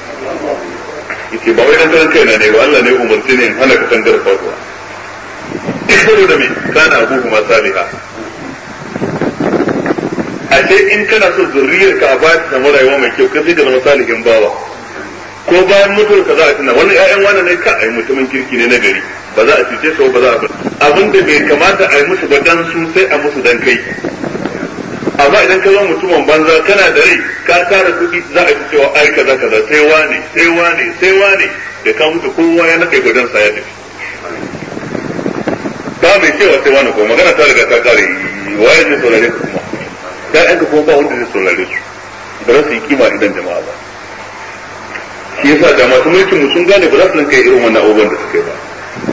yake ba wai dan kan kai ne ba Allah ne umarci ne hana ka tangar faruwa ido da me kana abuhuma saliha a ce in kana so zurriyar ka a ba ta samu rayuwa mai kyau kai da salihin bawa ko bayan mutuwar ka za a tuna wani ƴaƴan wani ne ka ai mutumin kirki ne na gari ba za a cuce su ba za a bar abin da bai kamata a yi musu ba dan su sai a musu dan kai amma idan ka zama mutumin banza kana da rai ka tara kuɗi za a ci cewa ai kaza sai wane da ka mutu kowa ya nake gudan sa ya tafi ba mai cewa sai wane ko magana ta riga ta kare waye zai saurare ka kuma ƴaƴanka kuma ba wanda zai saurare su ba za su yi kima idan jama'a ba shi yasa da masu mulkin mu sun gane ba za su rinka irin wannan abubuwan da suka yi ba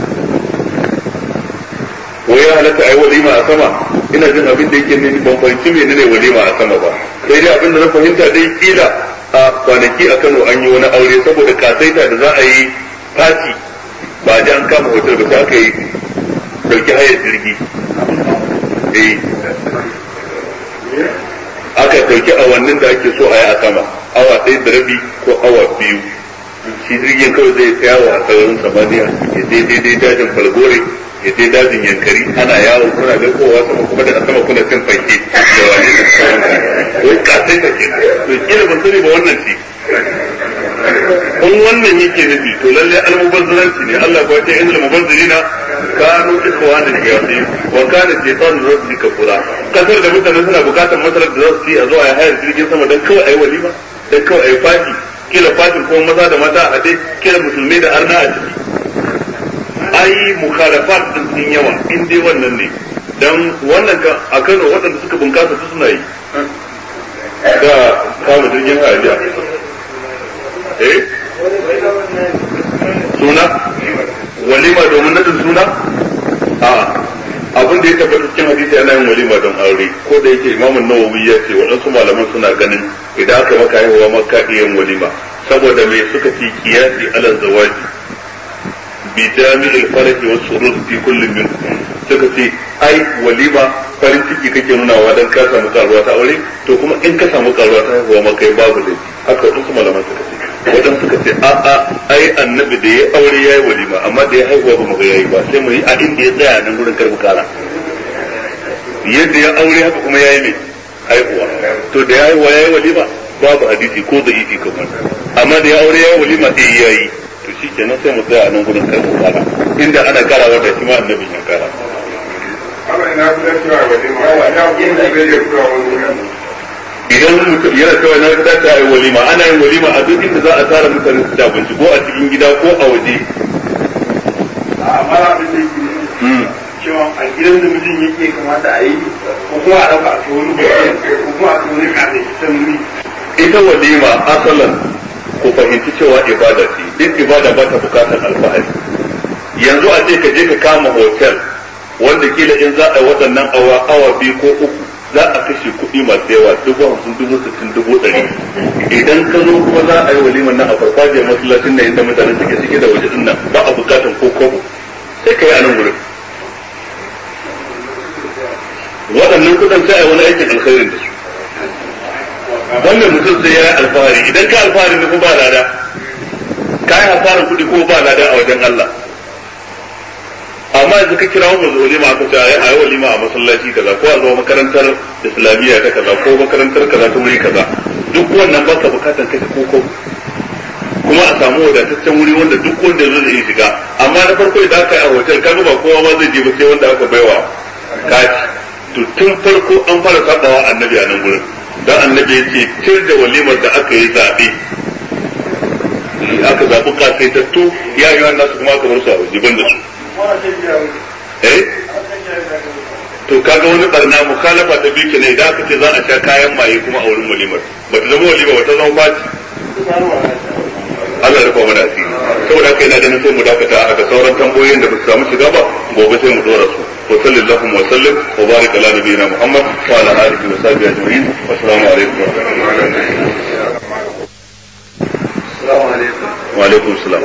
wai ya halatta ai walima a sama ina jin abin da yake ne ban fahimci menene walima a sama ba sai dai abin da na fahimta dai kila a kwanaki a Kano an yi wani aure saboda kasaita da za a yi fati ba ji an kama hotel ba sai aka yi dauki hayar jirgi aka dauki awannin da ake so a yi a sama, awa 1 da rabi ko awa 2. shi jirgin kawai zai tsayawa a sararin samaniya ya daidai dajin falgore ya dai dajin yankari ana yawo kuna ga kowa sama kuma da sama kuna cin fanke da wani wai kasai ta kenan to kila ban sani ba wannan ce kun wannan yake nufi to lalle almubazzaranci ne Allah ko ya inda mubazzirina kanu ikhwana shayatin wa kana shaytanu rabbi kafura kasar da mutane suna bukatar masalar da za su yi a zo a hayar jirgin sama dan kawai ayi walima dan kawai ayi fati kila fatin kuma maza da mata a haɗe kila musulmi da arna a ciki ai mukhalafat din sun yawa in dai wannan ne dan wannan ka a Kano waɗanda suka bunkasa su suna yi ga kama jirgin hajiya suna walima domin nadin suna abin da ya tabbata cikin hadisi ana yin walima don aure ko da yake imamun nawawi ya ce waɗansu malaman suna ganin idan aka maka haihuwa maka iya yin walima saboda mai suka fi kiyasi ala zawaji bi jami'il farahi wa surur fi kullin min suka ce ai walima farin ciki kake nunawa dan ka samu karuwa ta aure to kuma in ka samu karuwa ta haihuwa maka babu laifi haka waɗansu malaman suka ce waɗansu suka ce ai annabi da ya aure yayi walima amma da ya haihuwa ba mu ga yayi ba sai mu yi a inda ya tsaya nan gurin karbu kara yadda ya aure haka kuma yayi mai haihuwa to da ya haihuwa yayi walima babu hadisi ko da ifi kamar amma da ya aure yayi walima sai yayi to shikenan sai mu tsaya nan gurin karbu kara inda ana karawa da shi ma annabi ya kara idan mutum yana kawai na da ta yi walima ana yin walima a duk inda za a tara mutane su abinci ko a cikin gida ko a waje amma abin da yake cewa a gidan da mutum yake kamata a yi ko kuma a dauka a wani ko kuma a wani kafin san wuri ita walima asalan ku fahimci cewa ibada ce duk ibada ba ta bukatar alfahari yanzu a ce ka je ka kama hotel wanda kila in za a yi waɗannan awa 2 ko 3 za a kashe kuɗi masu yawa 50,000, 60,000, 100,000 idan ka zo kuma za a yi waliman nan a farfajiyar masallacin nan inda mutane suke da waje din nan ba a bukatan ko kobo sai ka yi a nan wurin waɗannan kuɗin sai a yi wani aikin alkhairin da su wannan mutum sai ya yi alfahari idan ka alfahari ne ko ba lada ka yi hasarar kuɗi ko ba lada a wajen Allah amma yanzu ka kira wani zo walima aka ce a yi walima a masallaci kaza ko a zo makarantar islamiyya ta kaza ko makarantar kaza ta wuri kaza duk wannan ba ka bukatan kashe koko kuma a samu wadataccen wuri wanda duk wanda zai iya shiga amma na farko idan aka yi a hotel kaga ba kowa ma zai je ba sai wanda aka baiwa kaci to tun farko an fara sabawa annabi a nan gurin dan annabi ya ce tir da walimar da aka yi zabe aka zabi kasaitattu ya yi wannan su kuma aka bar su a waje ban da su to kaga wani barna mukhalafa ta bi kenan idan aka ce za a sha kayan maye kuma a wurin walimar ba ta zama walima ba ta zama fati Allah ya rufa mana asiri saboda kai na ganin sai mu dakata a ga sauran tambayoyin da ba su samu shiga ba gobe sai mu dora su wa sallallahu wa sallam wa barik ala nabiyina Muhammad wa ala alihi wa sahbihi ajma'in wa assalamu alaikum wa rahmatullahi wa alaikum assalam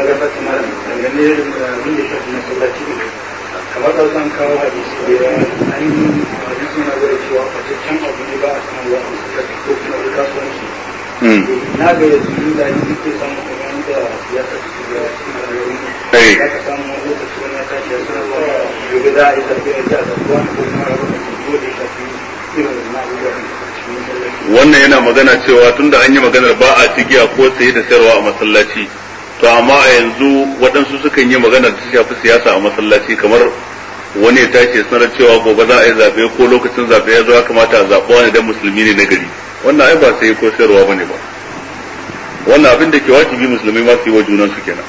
kamar da zan kawo hadisi da an yi hadisi na gwada cewa fataccen abu ne ba a sanarwa a masallaci ko kuma da kasuwanci na ga yanzu da yi ke samu kamar da siyasa su da cikin rayuwar za ka samu wani lokaci wani ya tashi ya sanarwa gobe za a yi tafiya da kasuwa ko kuma rabu da ke da ya shafi irin na abubuwan wannan yana magana cewa tunda an yi maganar ba a cigiya ko saye da sayarwa a masallaci to amma a yanzu waɗansu sukan yi magana da ta shafi siyasa a masallaci kamar wani ya tashi sanar cewa gobe za a yi zaɓe ko lokacin zaɓe ya zo ya kamata a zaɓa wani dan musulmi ne na gari wannan ai ba sai ko sayarwa bane ba wannan abin da ke wajibi musulmi ma su yi wa junan su kenan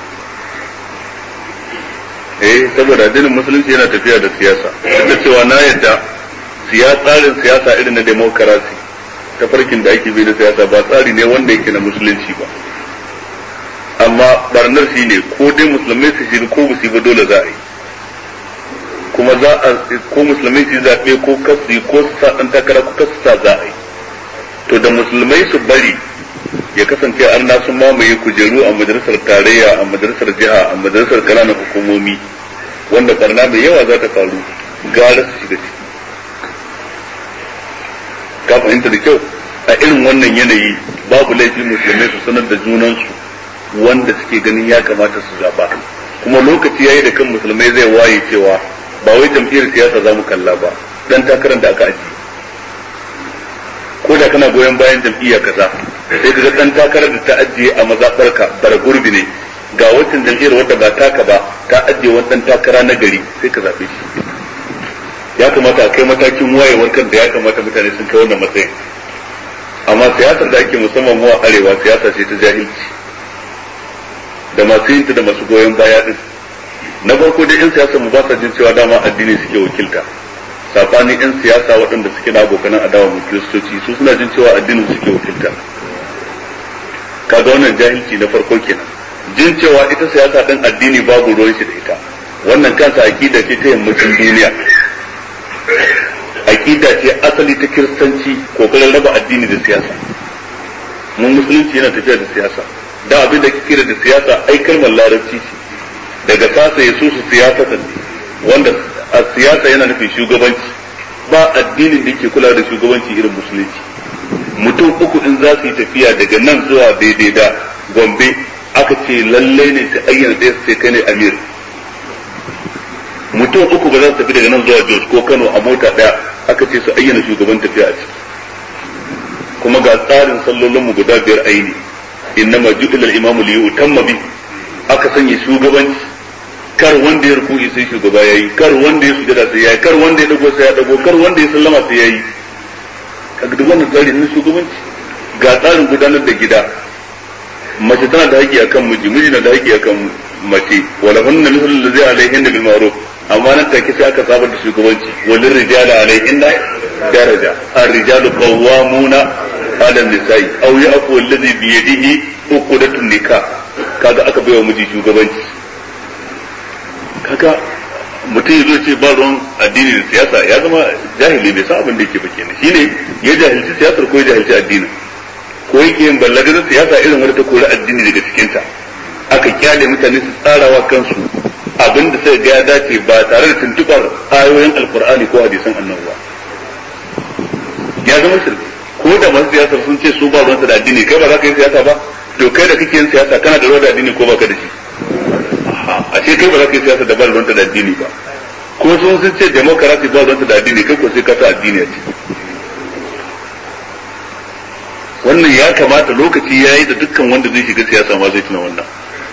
saboda addinin musulunci yana tafiya da siyasa duk da cewa na yadda tsarin siyasa irin na demokarasi ta farkin da ake bi da siyasa ba tsari ne wanda yake na musulunci ba amma barnar shi ne ko dai musulmai su shi ko musu ba dole za a yi kuma za a ko musulmai su zaɓe ko kasu ko su sa ɗan takara ko kasu sa za a yi to da musulmai su bari ya kasance an na sun mamaye kujeru a majalisar tarayya a majalisar jiha a majalisar ƙananan hukumomi wanda barna mai yawa za ta faru gara su shiga ciki ka fahimta da kyau a irin wannan yanayi babu laifi musulmai su sanar da junansu wanda suke ganin ya kamata su zaba kuma lokaci yayi da kan musulmai zai waye cewa ba wai jam'iyyar siyasa za mu kalla ba dan takarar da aka ajiye ko da kana goyon bayan jam'iyya kaza sai ka ga dan takarar da ta ajiye a mazabarka bara gurbi ne ga wancan jam'iyyar wadda ba taka ba ta ajiye wani dan takara na gari sai ka zabe shi ya kamata a kai matakin wayewar kan da ya kamata mutane sun kai wannan matsayin amma siyasar da ake musamman mu a arewa siyasa ce ta jahilci da masu yinta da masu goyon baya din na farko dai yan siyasa mu ba sa jin cewa dama addini suke wakilta sabanin yan siyasa waɗanda suke na abokanan adawa mu kiristoci su suna jin cewa addinin suke wakilta kaga wannan jahilci na farko kenan jin cewa ita siyasa din addini babu ruwan shi da ita wannan kansa akida ce ta yammacin duniya aqida ce asali ta kiristanci kokarin raba addini da siyasa mun musulunci yana tafiya da siyasa da abin da kike da siyasa ai kalmar larabci ce daga sasa yasu su siyasatan wanda a siyasa yana nufin shugabanci ba addinin da yake kula da shugabanci irin musulunci mutum uku in za su yi tafiya daga nan zuwa daidai da Gombe aka ce lalle ne su ayyana ɗaya su ce kai ne amir mutum uku ba za su tafi daga nan zuwa Jos ko Kano a mota daya aka ce su ayyana shugaban tafiya a ciki kuma ga tsarin sallolinmu guda biyar aini innama ju'ila al-imamu li yutamma bi aka sanya shugabanci kar wanda ya ruku'i sai shugaba yayi kar wanda ya sujada sai yayi kar wanda ya dago sai ya dago kar wanda ya sallama sai yayi kaga duk wannan tsari ne shugabanci ga tsarin gudanar da gida mace tana da haƙƙi akan miji miji na da haƙƙi akan mace wala hunna mithlu allazi alaihinna bil ma'ruf amma nan take sai aka saba da shugabanci walin rijali alaihinna daraja ar-rijalu qawwamuna 'ala an-nisa'i aw ya'fu allazi bi yadihi uqdatun nikah kaga aka baiwa miji shugabanci kaga mutum yazo ce ba ruwan addini da siyasa ya zama jahili bai san abin da yake ba kenan shine ya jahilci siyasar ko ya jahilci addinin ko yake yin ballagar siyasa irin wanda ta kori addini daga cikinta aka kyale mutane su tsarawa kansu abin da sai ga ya dace ba tare da tuntubar ayoyin alkur'ani ko hadisan annabi ba ya zama shirki ko da masu siyasar sun ce su ba ruwansa da addini kai ba za ka yi siyasa ba to kai da kake yin siyasa kana da ruwa da addini ko baka da shi a ce kai ba za ka yi siyasa da ba ruwanta da addini ba ko sun ce demokarasi ba ruwanta da addini kai ko sai ka sa addini a ciki wannan ya kamata lokaci ya yi da dukkan wanda zai shiga siyasa ma zai tuna wannan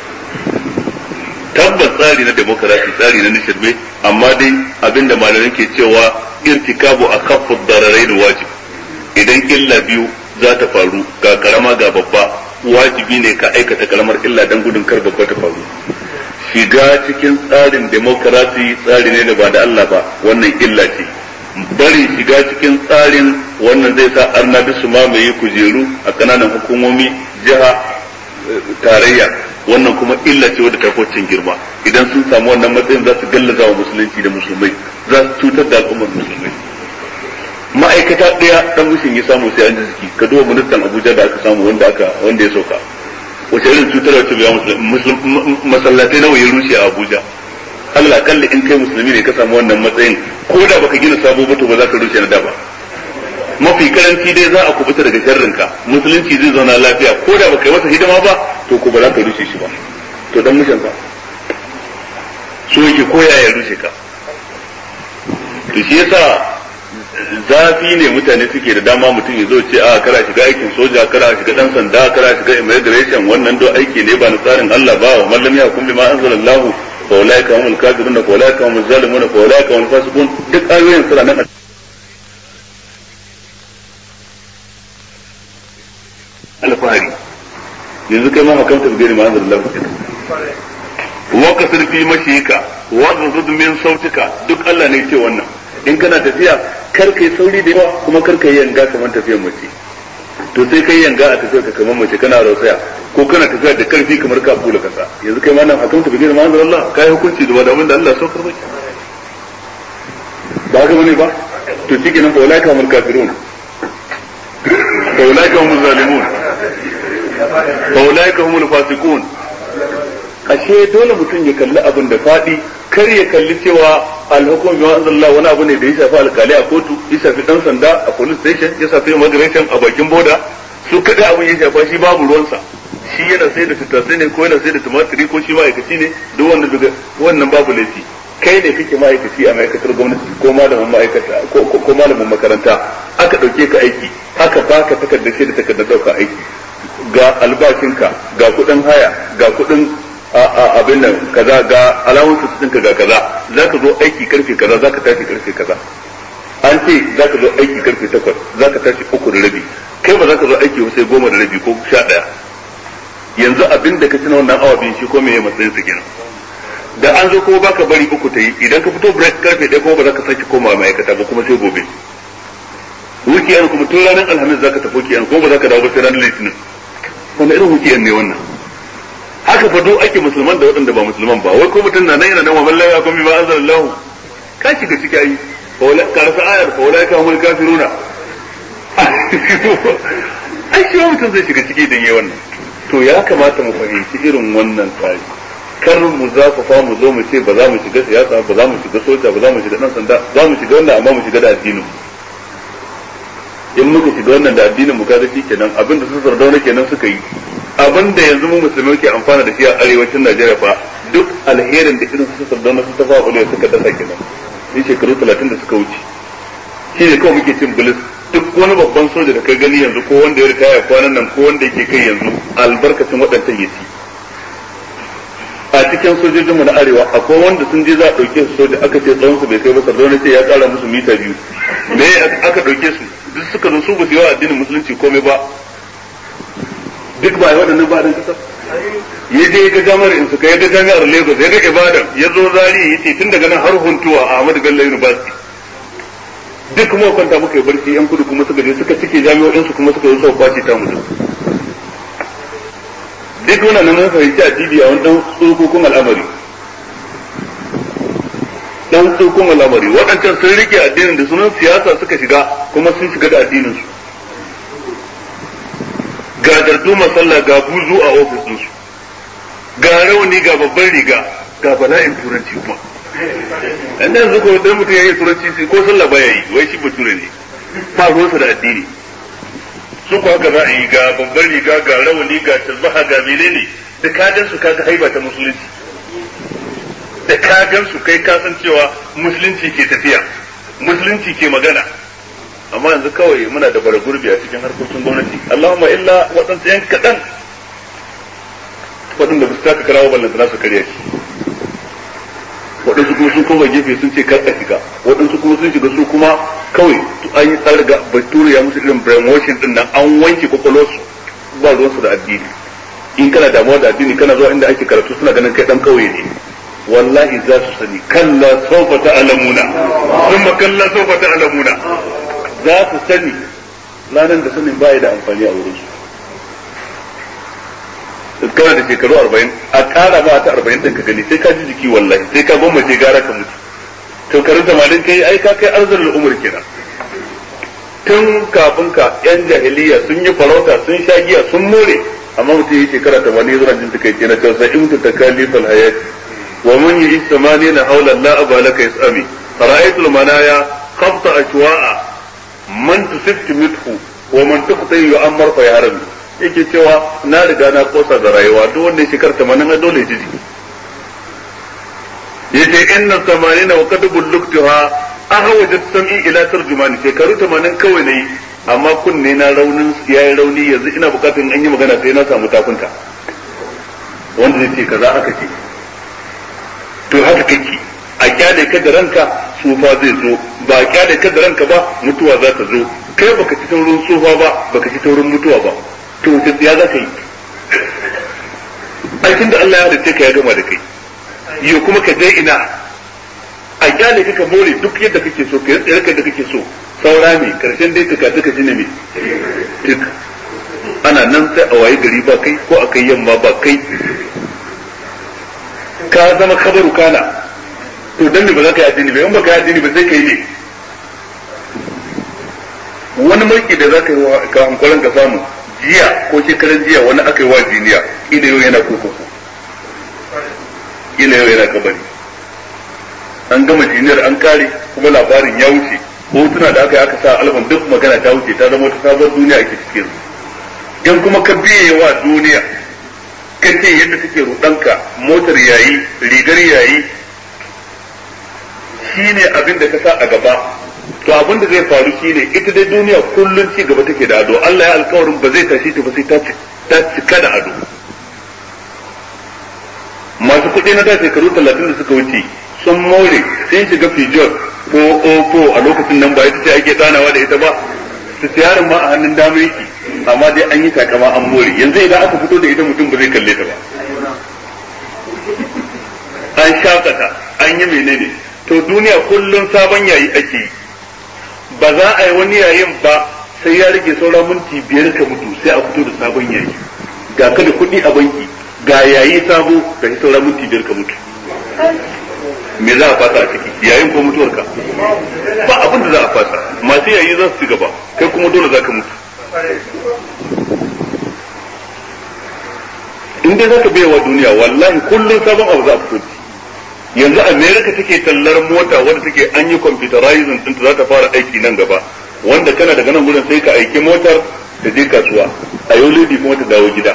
tabbas tsari na demokarasi tsari na nishirme amma dai abinda malamai ke cewa irtikabu a kafin dararai da wajib idan illa biyu za ta faru ga karama ga babba wajibi ne ka aikata karamar illa don gudun kar babba ta faru shiga cikin tsarin demokarasi tsari ne da ba da Allah ba wannan illa ce bari shiga cikin tsarin wannan zai sa arnabi su mamaye kujeru a kananan hukumomi jiha tarayya wannan kuma illa ce wadda ta kocin girma idan sun samu wannan matsayin za su gallaza wa musulunci da musulmai za su cutar da al'ummar musulmai ma'aikata ɗaya dan mushin ya samu sai an ji jiki ka duba ministan Abuja da aka samu wanda ya sauka wace irin cutarwa ce biya masallatai nawa ya rushe a Abuja Allah kalli in kai musulmi ne ka samu wannan matsayin ko da baka gina sabo ba to ba za ka rushe na da ba mafi karanci dai za a kubuta daga sharrinka musulunci zai zauna lafiya ko da baka yi masa hidima ba to ko ba za ka rushe shi ba to dan mushin ka so yake koya ya rushe ka to shi yasa zafi ne mutane suke da dama mutum ya zo ce a kara shiga aikin soja kara shiga dan sanda kara shiga immigration wannan do aiki ne ba na tsarin Allah ba wa man lam yakum bima anzalallahu fa ulaika humul kafirun fa ulaika humuz zalimun fa ulaika humul fasiqun duk ayoyin sura nan alfahari yanzu kai ma hakamta bi ghairi ma anzalallahu wa kasir fi mashika wa ghudud min sautika duk Allah ne ce wannan in kana tafiya kar kai sauri da yawa kuma kar kai yanga kamar tafiyar mace to sai kai yanga a tafiyar ka kamar mace kana rausaya ko kana tafiya da karfi kamar ka kula kasa yanzu kai ma nan hakamta bi ghairi ma anzalallahu kai hukunci da wanda da Allah saukar maka ba ga bane ba to cikin nan faulaika humul kafirun faulaika humuz zalimun faulaika humul fasiqun ashe dole mutum ya kalli abin da fadi kar ya kalli cewa al-hukum bima anzalallah wani abu ne da ya shafi alkali a kotu, ya shafi dan sanda a police station, ya shafi immigration a bakin boda, su kada abin ya shafa shi babu ruwansa. Shi yana sai da tattasai ne ko yana sai da tumatiri ko shi ma'aikaci ne, duk wannan babu laifi. Kai ne kake ma'aikaci a ma'aikatar gwamnati ko malamin ma'aikata ko malamin makaranta, aka dauke ka aiki, aka baka takardar shi da takardar dauka aiki, ga albashinka, ga kudin haya, ga kudin abin nan kaza, ga alawansu ɗinka ga kaza, zaka zo aiki karfe kaza, zaka tashi karfe kaza. An ce zaka zo aiki karfe 8, zaka tashi 3:30. Kai ba zaka zo aiki ba sai 10:30 ko 11. Yanzu abin da ka tuna wannan awa biyu shi ko me ya matsayin sa kenan. Da an zo kuma baka bari 3 ta yi, idan ka fito break karfe 1 kuma ba za ka sake koma ma'aikata ba kuma sai gobe. Weekend kuma tun ranar Alhamis zaka tafi weekend kuma ba za ka dawo ba sai ranar Litinin. Wannan irin weekend ne wannan. Haka fa do ake musulman da waɗanda ba musulman ba, wai ko mutum na nan yana nan wa wallahi akum bi anzalallahu, ka shiga ciki ai wala karasa ayar fa wala ka humul kafiruna. Ai shi mutum zai shiga ciki dan yayi wannan. To ya kamata mu fahimci irin wannan tsari. Kar mu zafafa mu zo mu ce ba za mu shiga siyasa, ba za mu shiga soja, ba za mu shiga dan sanda, za mu shiga wannan amma mu shiga da addinin. In muka shiga wannan da addinin mu kaga kenan abinda su Sardauna kenan suka yi. Abinda yanzu mu musulmai ke amfana da shi a arewacin Najeriya fa duk alherin da irin su Sardauna su tafa uliya suka dasa kenan. Ni shekaru 30 da suka wuce. Shi ne kawai muke cin bilis. Duk wani babban soja da ka gani yanzu ko wanda ya ritaya kwanan nan ko wanda yake kai yanzu albarkacin waɗancan ya ci. A cikin sojojinmu na arewa akwai wanda sun je za a ɗauke su soja aka ce tsawon su bai kai ba, Sardauna ce ya ƙara musu mita 2. Me aka ɗauke su duk suka zo su ba su yi wa addinin musulunci komai ba. Duk ba waɗannan ba ɗin kasar. Ya je ga jami'ar in suka ya ga jami'ar Lagos ya ga Ibadan ya zo Zari ya ce tun daga nan har Huntuwa a Ahmadu Bello University. Duk kuma kwanta muka yi barci yan kudu kuma suka je suka cike jami'o'in su kuma suka zo suka kwace ta mutum. Duk wannan nan mun fahimci a TV a wani ɗan tsurkukun al'amari. Dan tsukun al'amari waɗancan sun rike addinin da sunan siyasa suka shiga kuma sun shiga da addinin su. Ga darduma sallah ga buzu a ofis ɗinsu, ga rauni ga babban riga ga bala'in turanci kuma. Dan yanzu ko dan mutum yayi turanci ko sallah baya yi, wai shi bature ne. Ba ruwansa da addini. Su ko haka za a yi ga babban riga ga rauni ga tasbaha ga menene da kagan su kaga haiba ta musulunci. Da kagan su kai ka san cewa musulunci ke tafiya, musulunci ke magana. Amma yanzu kawai muna da bara gurbi a cikin harkokin gwamnati. Allahumma illa waɗansu yan kaɗan waɗanda ba su taka karawa ballantana su karya shi. Waɗansu kuma sun koma gefe sun ce kar a shiga, waɗansu kuma sun shiga su kuma kawai an yi tsarga bature ya musu irin brainwashing din nan an wanke kwakwalwarsu ba ruwansu da addini. In kana damuwa da addini kana zuwa inda ake karatu suna ganin kai ɗan kauye ne. Wallahi za su sani kalla sawfa ta'lamuna thumma kalla sawfa ta'lamuna. Za su sani ranar da sanin baya da amfani a wurin su. Kana da shekaru 40 a ƙara ba ta 40 ɗin ka gani sai ka ji jiki wallahi sai ka gwammace gara ka mutu. Shekaru 80 kai ai ka kai arzalul umur kenan. Tun kafin ka yan jahiliya sun yi farauta sun sha giya sun more amma mutum yi shekara 80 zuwa jin take kenan ta sai in ta takalifal hayat wa man yi 80 hawla la abalaka yasami ra'aytul manaya khafta ashwa'a man tusiftu mithu wa man tuqti yu'ammar fa yaram yake cewa na riga na kosa da rayuwa duk wanda shekar 80 dole ji yace inna 80 wa qad bulluktuha ahwajat sam'i ila tarjumani shekaru 80 kawai nayi amma kunne na raunin yayi rauni yanzu ina bukatun an yi magana sai na samu takunta wanda zai ce kaza aka ce to haka kake a kyale ka da ranka tsufa zai zo ba a kyale ka da ranka ba mutuwa za ta zo kai baka ci taurin tsufa ba baka ci taurin mutuwa ba to ya za ka yi aikin da Allah ya halitta ka ya gama da kai yau kuma ka je ina a kyale ka more duk yadda kake so ka yi da kake so saura ne karshen dai tuka ji ne me tuk ana nan sai a waye gari ba kai ko a kai yamma ba kai ka zama kabaru kana to dan ne ba za ka yi addini ba in ba ka yi addini ba sai ka yi ne wani mulki da za ka yi ka hankalin ka samu jiya ko shekaran jiya wani aka yi wa jiniya ina yau yana kurkuku ina yau yana kabari an gama jiniyar an kare kuma labarin ya wuce, hotuna da aka yi aka sa album duk magana ta wuce, ta zama wata sabon duniya ake cikin. In kuma ka biye wa duniya kace yadda take rudanka, motar yayi, rigar yayi, shine abin da ka sa a gaba, to abin da zai faru shine ita dai duniya kullun ci gaba take da ado. Allah ya alƙawarin ba zai tashi ta ba sai ta cika da ado. Masu kuɗi na da shekaru 30 da suka wuce sun more, sun shiga Peugeot ko Oppo a lokacin nan ba ita ce ake tsanawa da ita ba, su siyarin ma a hannun dama yake, amma dai an yi takama an more. Yanzu idan aka fito da ita mutum ba zai kalle ta ba, an shakata an yi menene. To duniya kullum sabon yayi ake yi, ba za a yi wani yayin ba sai ya rage saura minti 5 ka mutu sai a fito da sabon yayi. Ga ka da kuɗi a banki, ga yayi sabo, ga shi saura minti 5 ka mutu. Me za a fasa a ciki, yayin ko mutuwarka? Ba abin da za a fasa. Masu yayi za su ci gaba, kai kuma dole za ka mutu. In dai za ka bai wa duniya, wallahi kullum sabon abu za a fito. Yanzu America take tallar mota wadda take an yi computerizing din ta za ta fara aiki nan gaba, wanda kana daga nan gurin sai ka aiki motar ta je kasuwa, a yau lodi kuma ta dawo gida.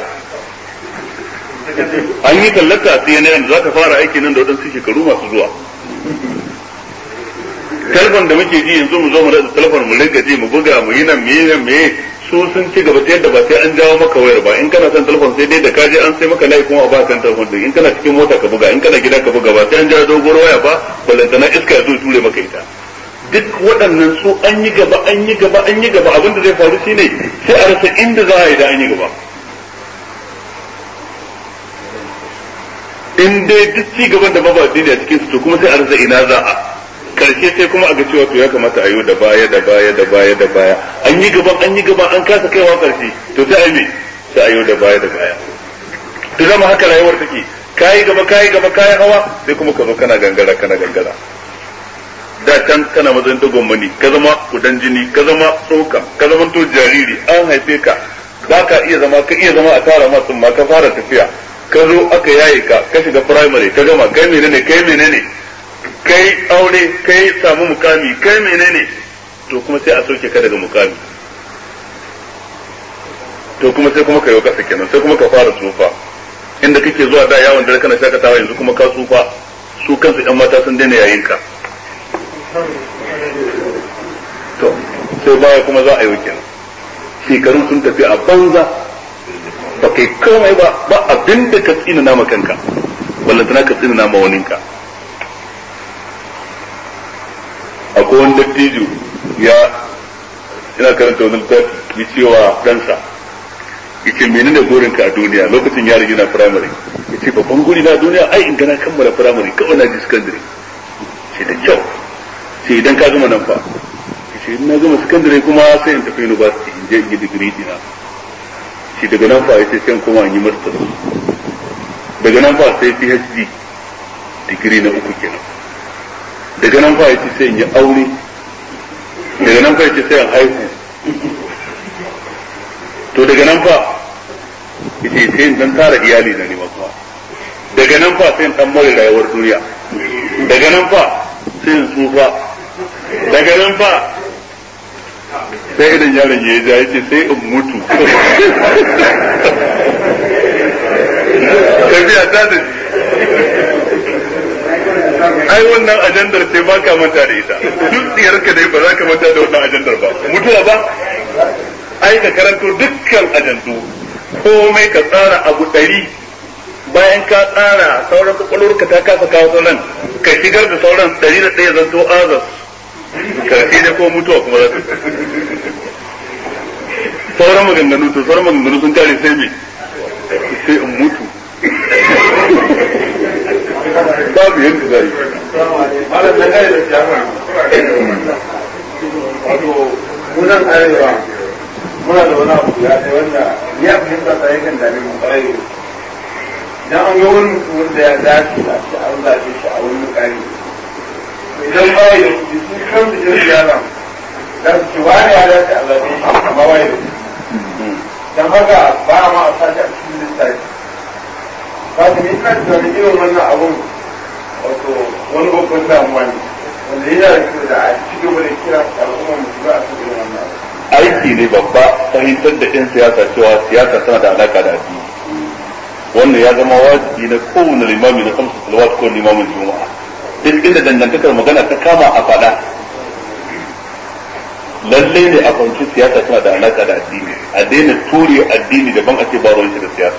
An yi tallata a CNN za ta fara aiki nan da waɗansu shekaru masu zuwa. Telefon da muke ji yanzu mu zo mu da telefon mu rinka ji mu buga mu yi nan me su sun ci gaba ta yadda ba sai an jawo maka wayar ba. In kana son telefon sai dai da ka je an sai maka layi kuma a ba kan telefon din. In kana cikin mota ka buga, in kana gida ka buga, ba sai an jawo doguwar waya ba, balantana iska ya zo ture maka ita. Duk waɗannan su an yi gaba abin da zai faru shine sai a rasa inda za a yi da an yi gaba. In dai duk ci gaban da babu addini a cikin su to kuma sai a rasa ina za a karshe, sai kuma a ga cewa to ya kamata a yi da baya an yi gaban an kasa kaiwa karshe, to sai a yi me, sai a yi da baya to zama haka rayuwar take, kayi gaba kayi hawa, sai kuma ka zo kana gangara da can kana mazan dogon mani, ka zama kudan jini, ka zama tsoka, ka zama to jariri, an haife ka ba ka iya zama a tara masu ma ka fara tafiya, ka zo aka yaye ka shiga primary, ka gama kai menene kai aure, kai samu mukami, kai menene, to kuma sai a soke ka daga mukami, to kuma sai kuma ka yi kasa kenan, sai kuma ka fara tsufa, inda kake zuwa da yawon dare kana shakatawa yanzu kuma ka tsufa, su kansu yan mata sun daina yayin ka, to sai baya kuma za a yi kenan, shekaru sun tafi a banza, ba kai komai ba abin da ka tsina nama kanka, wallantana ka tsina nama waninka. Akwai wani dattijo ina karanta wani littafi ya cewa ɗansa, ya ce menene burinka a duniya lokacin yaro yana firamare, ya ce babban guri na duniya ai in gana kammala firamare kawai na ji sakandare, ce da kyau, ce idan ka gama nan fa, ya ce in na gama sakandare kuma sai in tafi university in je in yi digiri dina, ce daga nan fa ya ce sai in koma in yi masters, daga nan fa sai PhD digiri na 3 kenan, daga nan fa yace sai in yi aure, daga nan fa yace sai in haihu, to daga nan fa yace sai in dan tara iyali na ne kuma, daga nan fa sai in dan more rayuwar duniya, daga nan fa sai in tsufa, daga nan fa sai idan yaron ya ja yace sai in mutu. Tafiya ta da ai wannan ajandar sai ba ka manta da ita, duk tsiyarka dai ba za ka manta da wannan ajandar ba, mutuwa ba, ai ka karanto dukkan ajandu, komai ka tsara abu 100, bayan ka tsara sauran kwakwalwarka ta kasa kawo sauran, ka shigar da sauran 101 zanto azas, karshe da ko mutuwa kuma za ta sauran maganganu sun kare sai me, sai in mutu. Babu yadda za yi. Malam nan gari da siyasa. Wato, munan arewa muna da wani abu ya ɗaya wanda ya fahimta ta yakan dame mu ƙwarai. Idan an ga wani mutum wanda ya dace da shi an zaɓe shi a wani mukami. Idan ba ya kuɗi su kansu irin siyasa za su ce wani ya dace a zaɓe shi amma ba ya kuɗi. Don haka ba ma a sashi a cikin lissafi. Ba su ne ina tunanin irin wannan abun wato wani babban damuwa ne wanda yana da kyau da a cikin wani kira al'umma musu ba a cikin wannan aiki ne babba fahimtar da 'yan siyasa cewa siyasa tana da alaka da addini wannan ya zama wajibi na kowane limami da kamsu salawat ko limamin juma'a duk inda dangantakar magana ta kama a faɗa lalle ne a fahimci siyasa tana da alaka da addini a daina ture addini daban ake ba ruwan shi da siyasa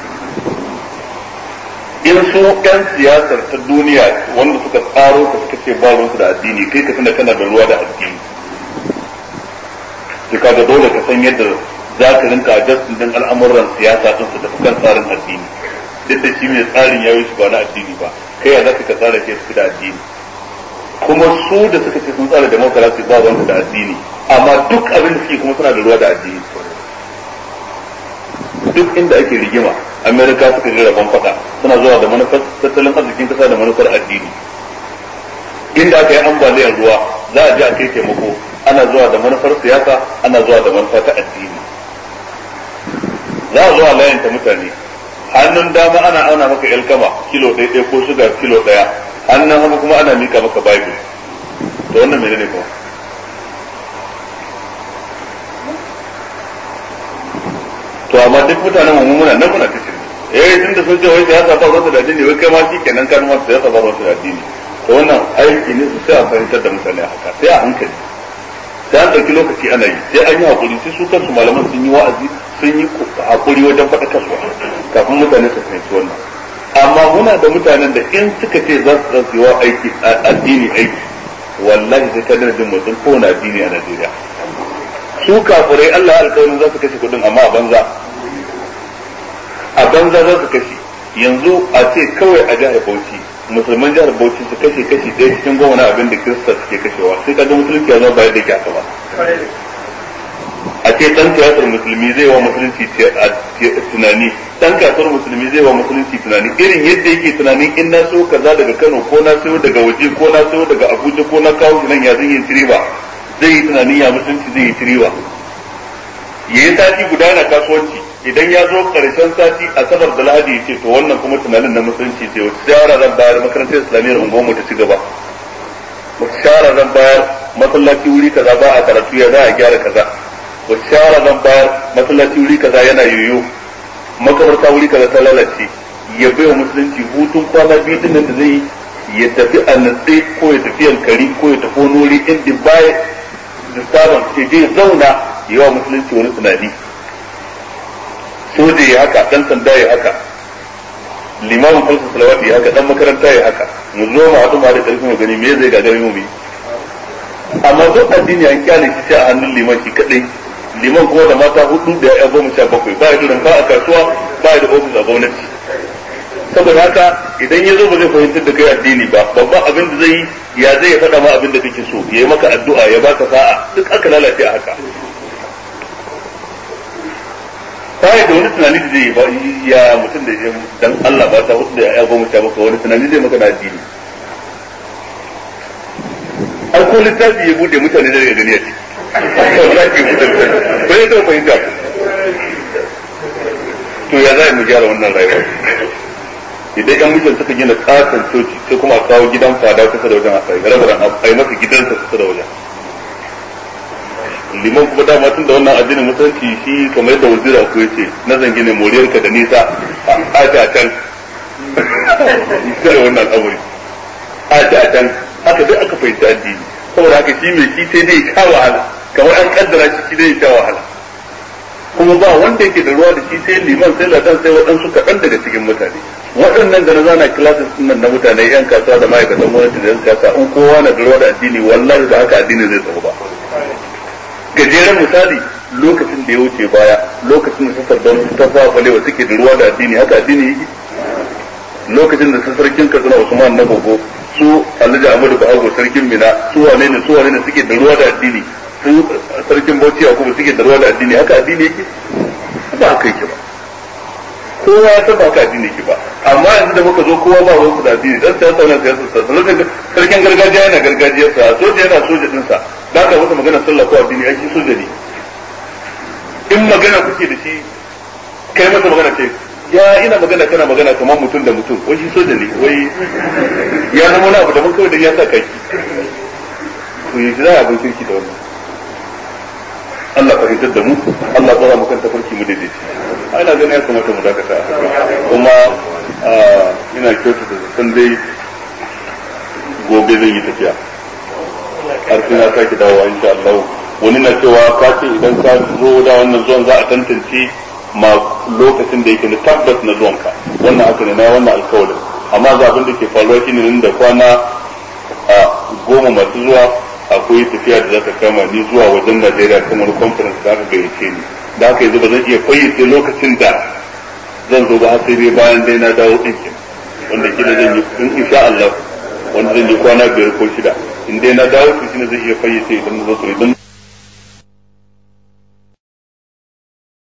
in su 'yan siyasar ta duniya wanda suka tsaro ka suka ce ba ruwansu da addini kai ka tuna kana da ruwa da addini to kaga dole ka san yadda za ka rinka adjustin din al'amuran siyasa din su tafi kan tsarin addini duk da shi mai tsarin ya yi shi ba na addini ba kai ya za ka tsara ke su da addini kuma su da suka ce sun tsara demokarasi ba ruwansu da addini amma duk abin da suke kuma suna da ruwa da addini duk inda ake rigima amerika suka ji rabon fada suna zuwa da manufar tattalin arzikin kasa da manufar addini inda aka yi ambaliyar ruwa za a ji a kai taimako ana zuwa da manufar siyasa ana zuwa da manufa ta addini za a zuwa layanta mutane hannun dama ana auna maka alkama kilo ɗaya ko suga kilo ɗaya hannun hagu kuma ana mika maka bible to wannan menene kuma to amma duk mutanen mu muna nan muna cikin tunda sun ce wai siyasa ba ruwan da addini wai kai ma shi kenan kan ma siyasa ba ruwan da addini to wannan aiki ne su sai a fahimtar da mutane haka sai a hankali sai an ɗauki lokaci ana yi sai an yi hakuri sai su kansu malaman sun yi wa'azi sun yi hakuri wajen faɗakarwa kafin mutane su fahimci wannan amma muna da mutanen da in suka ce za su yi wa aiki addini aiki wallahi sai ka dana jin mutum kowane addini a Najeriya su kafirai Allah alƙawarin za su kashe kuɗin amma a banza za su kashe yanzu a ce kawai a jihar Bauchi musulman jihar Bauchi su kashe kashi ɗaya cikin goma na abin da Kirista suke kashewa sai ka ga musulunci ya zama bayar da ke haka ba a ce ɗan siyasar musulmi zai wa musulunci tunani ɗan kasuwar musulmi zai wa musulunci tunani irin yadda yake tunanin in na so kaza daga Kano ko na so daga waje ko na so daga Abuja ko na kawo shi nan ya zan yi tiriba zai yi tunanin ya musulunci zai yi tiriba yayi sati guda na kasuwanci idan ya zo karshen sati asabar da lahadi ya ce to wannan kuma tunanin na musulunci ce wata shawara zan bayar makarantar islamiyyar unguwar ta ci gaba wata shawara zan bayar masallaci wuri kaza ba a karatu ya za a gyara kaza wata shawara zan bayar masallaci wuri kaza yana yoyo makabarta wuri kaza ta lalace ya bai wa musulunci hutun kwana biyu din da zai ya tafi a natse ko ya tafi yankari ko ya tafi wani wuri inda baya da sabon ke je zauna yi wa musulunci wani tunani soja ya haka dan sanda ya haka limamin falsa salawati ya haka dan makaranta ya haka mu zo mu haɗu ma da ƙarfin mu gani me zai gagare mu bi amma duk addini an kyale shi sai a hannun liman shi kadai liman kuma da mata 4 da ya 17 ba ya da a kasuwa ba ya da ofis a gwamnati saboda haka idan ya zo ba zai fahimtar da kai addini ba babban abin da zai yi ya zai ya faɗa ma abin da kake so ya yi maka addu'a ya baka sa'a duk aka lalace a haka sai da wani tunani da zai ba ya mutum da dan Allah ba ta hudu da ya goma ta maka wani tunani zai maka da addini an ko littafi ya bude mutane da daga gani a ciki bai da fahimta to ya zai mu gyara wannan rayuwa idan yan mutum suka gina katon coci sai kuma a kawo gidan fada kusa da wajen a rabaran a yi masa gidansa kusa da wajen liman kuma dama tun da wannan addinin musulunci shi kamar yadda wazira ku yace na zangi ne moriyarka da nisa a ta can kare wannan al'amari a ta can haka dai aka fahimta addini saboda haka shi mai shi sai dai sha wahala kamar an kaddara shi dai sha wahala kuma ba wanda yake da ruwa da shi sai liman sai ladan sai waɗansu kaɗan daga cikin mutane waɗannan da na zana classes nan na mutane yan kasuwa da ma'aikatan gwamnati da yan kasuwa in kowa na da ruwa da addini wallahi da haka addini zai tsawo ba gajeren misali lokacin da ya wuce baya lokacin da sassar don ta fa balewa suke da ruwa da addini haka addini yake lokacin da sarkin Katsina Usman na Gogo su Alhaji Ahmadu Bahago sarkin Mina su wane ne suke da ruwa da addini su sarkin Bauchi Yakubu suke da ruwa da addini haka addini yake ba haka yake ba kowa ya san ba haka addini yake ba amma yanzu da muka zo kowa ba ruwan da addini dan sai sauran siyasa sarkin gargajiya yana gargajiyarsa soja yana soja dinsa ba ka masa magana sallah ko addini ai shi soja ne in magana kuke da shi kai masa magana ce ya ina magana kana magana kamar mutum da mutum wai shi soja ne wai ya zama wani abu da mun kawai da ya sa kaki to yi za a bin kirki da wannan Allah fahimtar da mu Allah tsara mu kan tafarki mu daidai ana ganin ya kamata mu dakata kuma ina kyautata da san dai gobe zan yi tafiya har sai na sake dawowa insha Allah wani na cewa ka ce idan ka zo da wannan zuwan za a tantance ma lokacin da yake na tabbas na zuwanka wannan aka ne na wannan alkawarin amma ga abin da ke faruwa shine nan da kwana 10 masu zuwa akwai tafiya da za ta kama ni zuwa wajen Najeriya kan wani conference da aka gayyace ni da haka yanzu ba zan iya fayyace lokacin da zan zo ba har sai dai bayan dai na dawo ɗinkin wanda kila zan yi in insha Allah wanda zan yi kwana 5 ko 6 in dai na dawo shi ne zai iya fayyace idan na zo idan